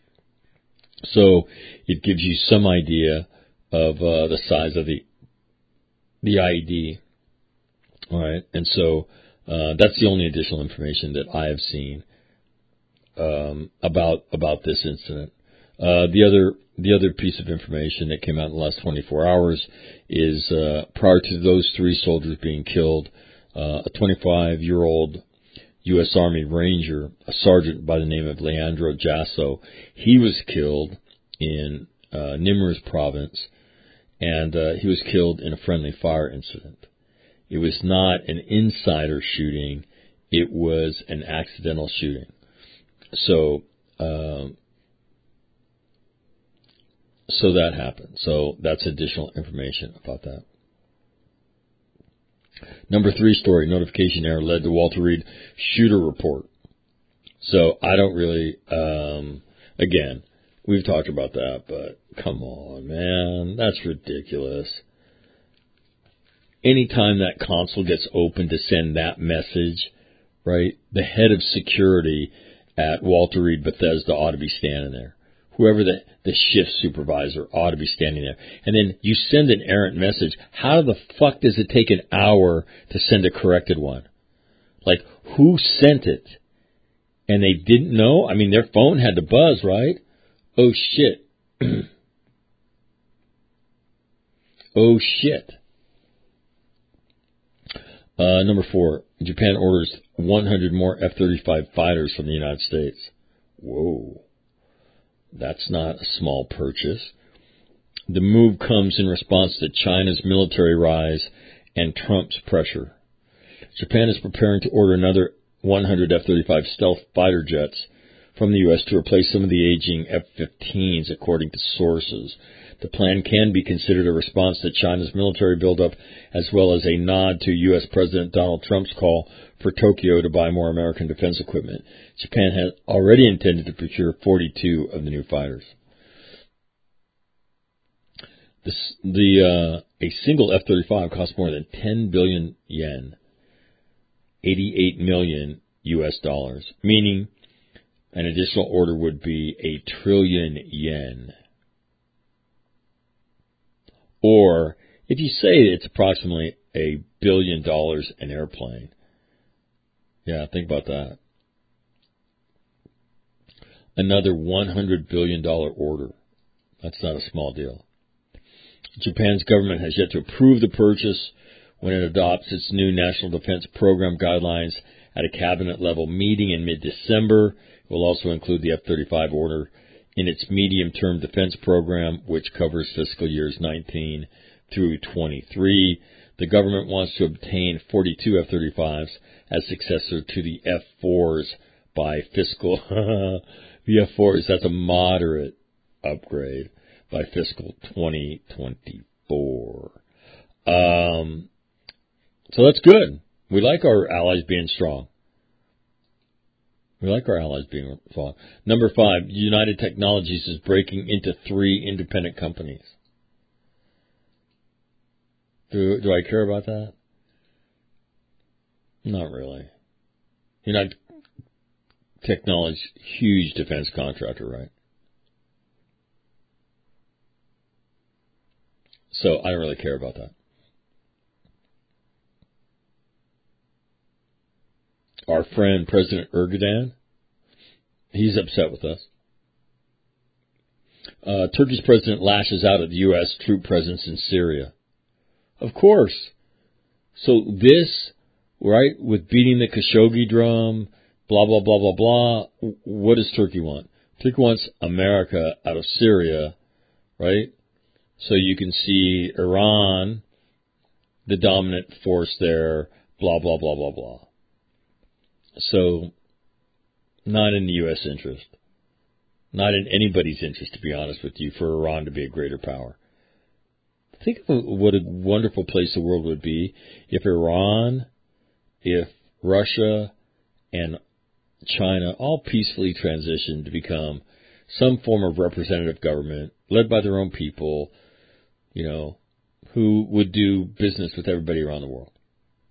B: So it gives you some idea of the size of the IED. All right, and so that's the only additional information that I have seen about this incident. The other piece of information that came out in the last 24 hours is prior to those 3 soldiers being killed, a 25-year-old U.S. Army Ranger, a sergeant by the name of Leandro Jasso, he was killed in Nimruz province, and he was killed in a friendly fire incident. It was not an insider shooting, it was an accidental shooting. So that happened. So that's additional information about that. Number 3 story, notification error led to Walter Reed shooter report. So I don't really, again, we've talked about that, but come on, man, that's ridiculous. Anytime that console gets open to send that message, right, the head of security at Walter Reed Bethesda ought to be standing there. Whoever the shift supervisor ought to be standing there. And then you send an errant message. How the fuck does it take an hour to send a corrected one? Like, who sent it? And they didn't know? I mean, their phone had to buzz, right? Oh, shit. Oh, shit. Number 4, Japan orders 100 more F-35 fighters from the United States. Whoa. That's not a small purchase. The move comes in response to China's military rise and Trump's pressure. Japan is preparing to order another 100 F-35 stealth fighter jets from the U.S. to replace some of the aging F-15s, according to sources. The plan can be considered a response to China's military buildup, as well as a nod to U.S. President Donald Trump's call for Tokyo to buy more American defense equipment. Japan has already intended to procure 42 of the new fighters. A single F-35 costs more than 10 billion yen, 88 million U.S. dollars, meaning an additional order would be 1 trillion yen. Or, if you say it's approximately $1 billion an airplane. Yeah, think about that. Another $100 billion order. That's not a small deal. Japan's government has yet to approve the purchase when it adopts its new National Defense Program guidelines at a cabinet-level meeting in mid-December. It will also include the F-35 order in its medium-term defense program, which covers fiscal years 19 through 23. The government wants to obtain 42 F-35s as successor to the F-4s by fiscal... the F-4s, that's a moderate upgrade by fiscal 2024. So that's good. We like our allies being strong. Number 5, United Technologies is breaking into 3 independent companies. Do I care about that? Not really. United Technologies, huge defense contractor, right? So I don't really care about that. Our friend President Erdogan, he's upset with us. Turkey's president lashes out at the U.S. troop presence in Syria. Of course. So this, right, with beating the Khashoggi drum, blah, blah, blah, blah, blah, what does Turkey want? Turkey wants America out of Syria, right? So you can see Iran, the dominant force there, blah, blah, blah, blah, blah. So, not in the U.S. interest. Not in anybody's interest, to be honest with you, for Iran to be a greater power. Think of what a wonderful place the world would be if Iran, if Russia, and China all peacefully transitioned to become some form of representative government led by their own people, you know, who would do business with everybody around the world.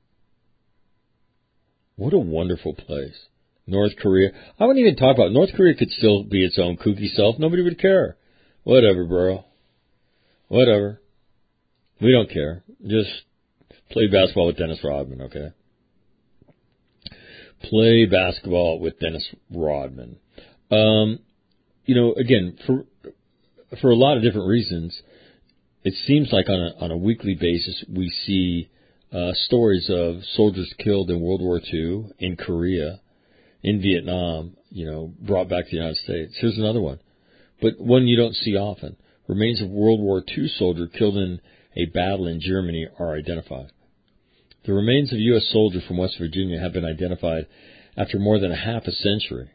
B: What a wonderful place. North Korea. I wouldn't even talk about it. North Korea could still be its own kooky self. Nobody would care. Whatever, bro. Whatever. We don't care. Just play basketball with Dennis Rodman, okay? Play basketball with Dennis Rodman. You know, again, for a lot of different reasons, it seems like on a weekly basis we see stories of soldiers killed in World War II, in Korea, in Vietnam, you know, brought back to the United States. Here's another one, but one you don't see often. Remains of World War II soldier killed in a battle in Germany are identified. The remains of U.S. soldiers from West Virginia have been identified after more than a half a century.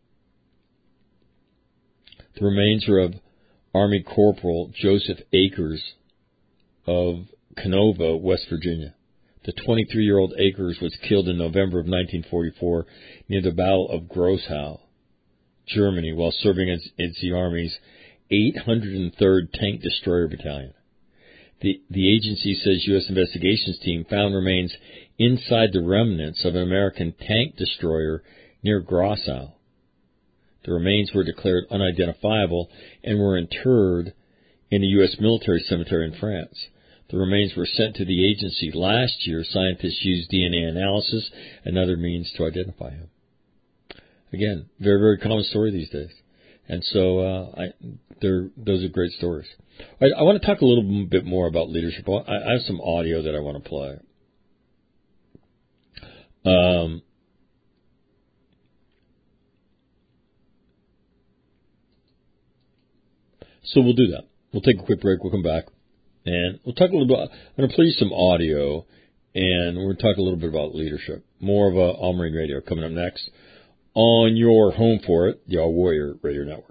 B: The remains are of Army Corporal Joseph Akers of Canova, West Virginia. The 23-year-old Akers was killed in November of 1944 near the Battle of Grossau, Germany, while serving as the Army's 803rd Tank Destroyer Battalion. The agency says U.S. investigations team found remains inside the remnants of an American tank destroyer near Grossau. The remains were declared unidentifiable and were interred in a U.S. military cemetery in France. The remains were sent to the agency last year. Scientists used DNA analysis and other means to identify him. Again, very, very common story these days. And so those are great stories. I want to talk a little bit more about leadership. I have some audio that I want to play. So we'll do that. We'll take a quick break. We'll come back. And we'll talk a little bit. I'm going to play you some audio, and we're going to talk a little bit about leadership. More of All Marine Radio coming up next on your home for it, the All Warrior Radio Network.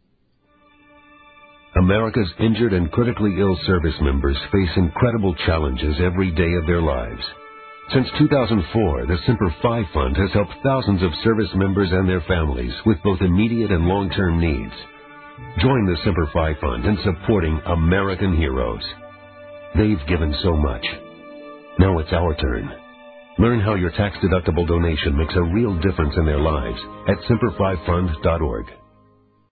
G: America's injured and critically ill service members face incredible challenges every day of their lives. Since 2004, the Semper Fi Fund has helped thousands of service members and their families with both immediate and long-term needs. Join the Semper Fi Fund in supporting American heroes. They've given so much. Now it's our turn. Learn how your tax-deductible donation makes a real difference in their lives at semperfifund.org.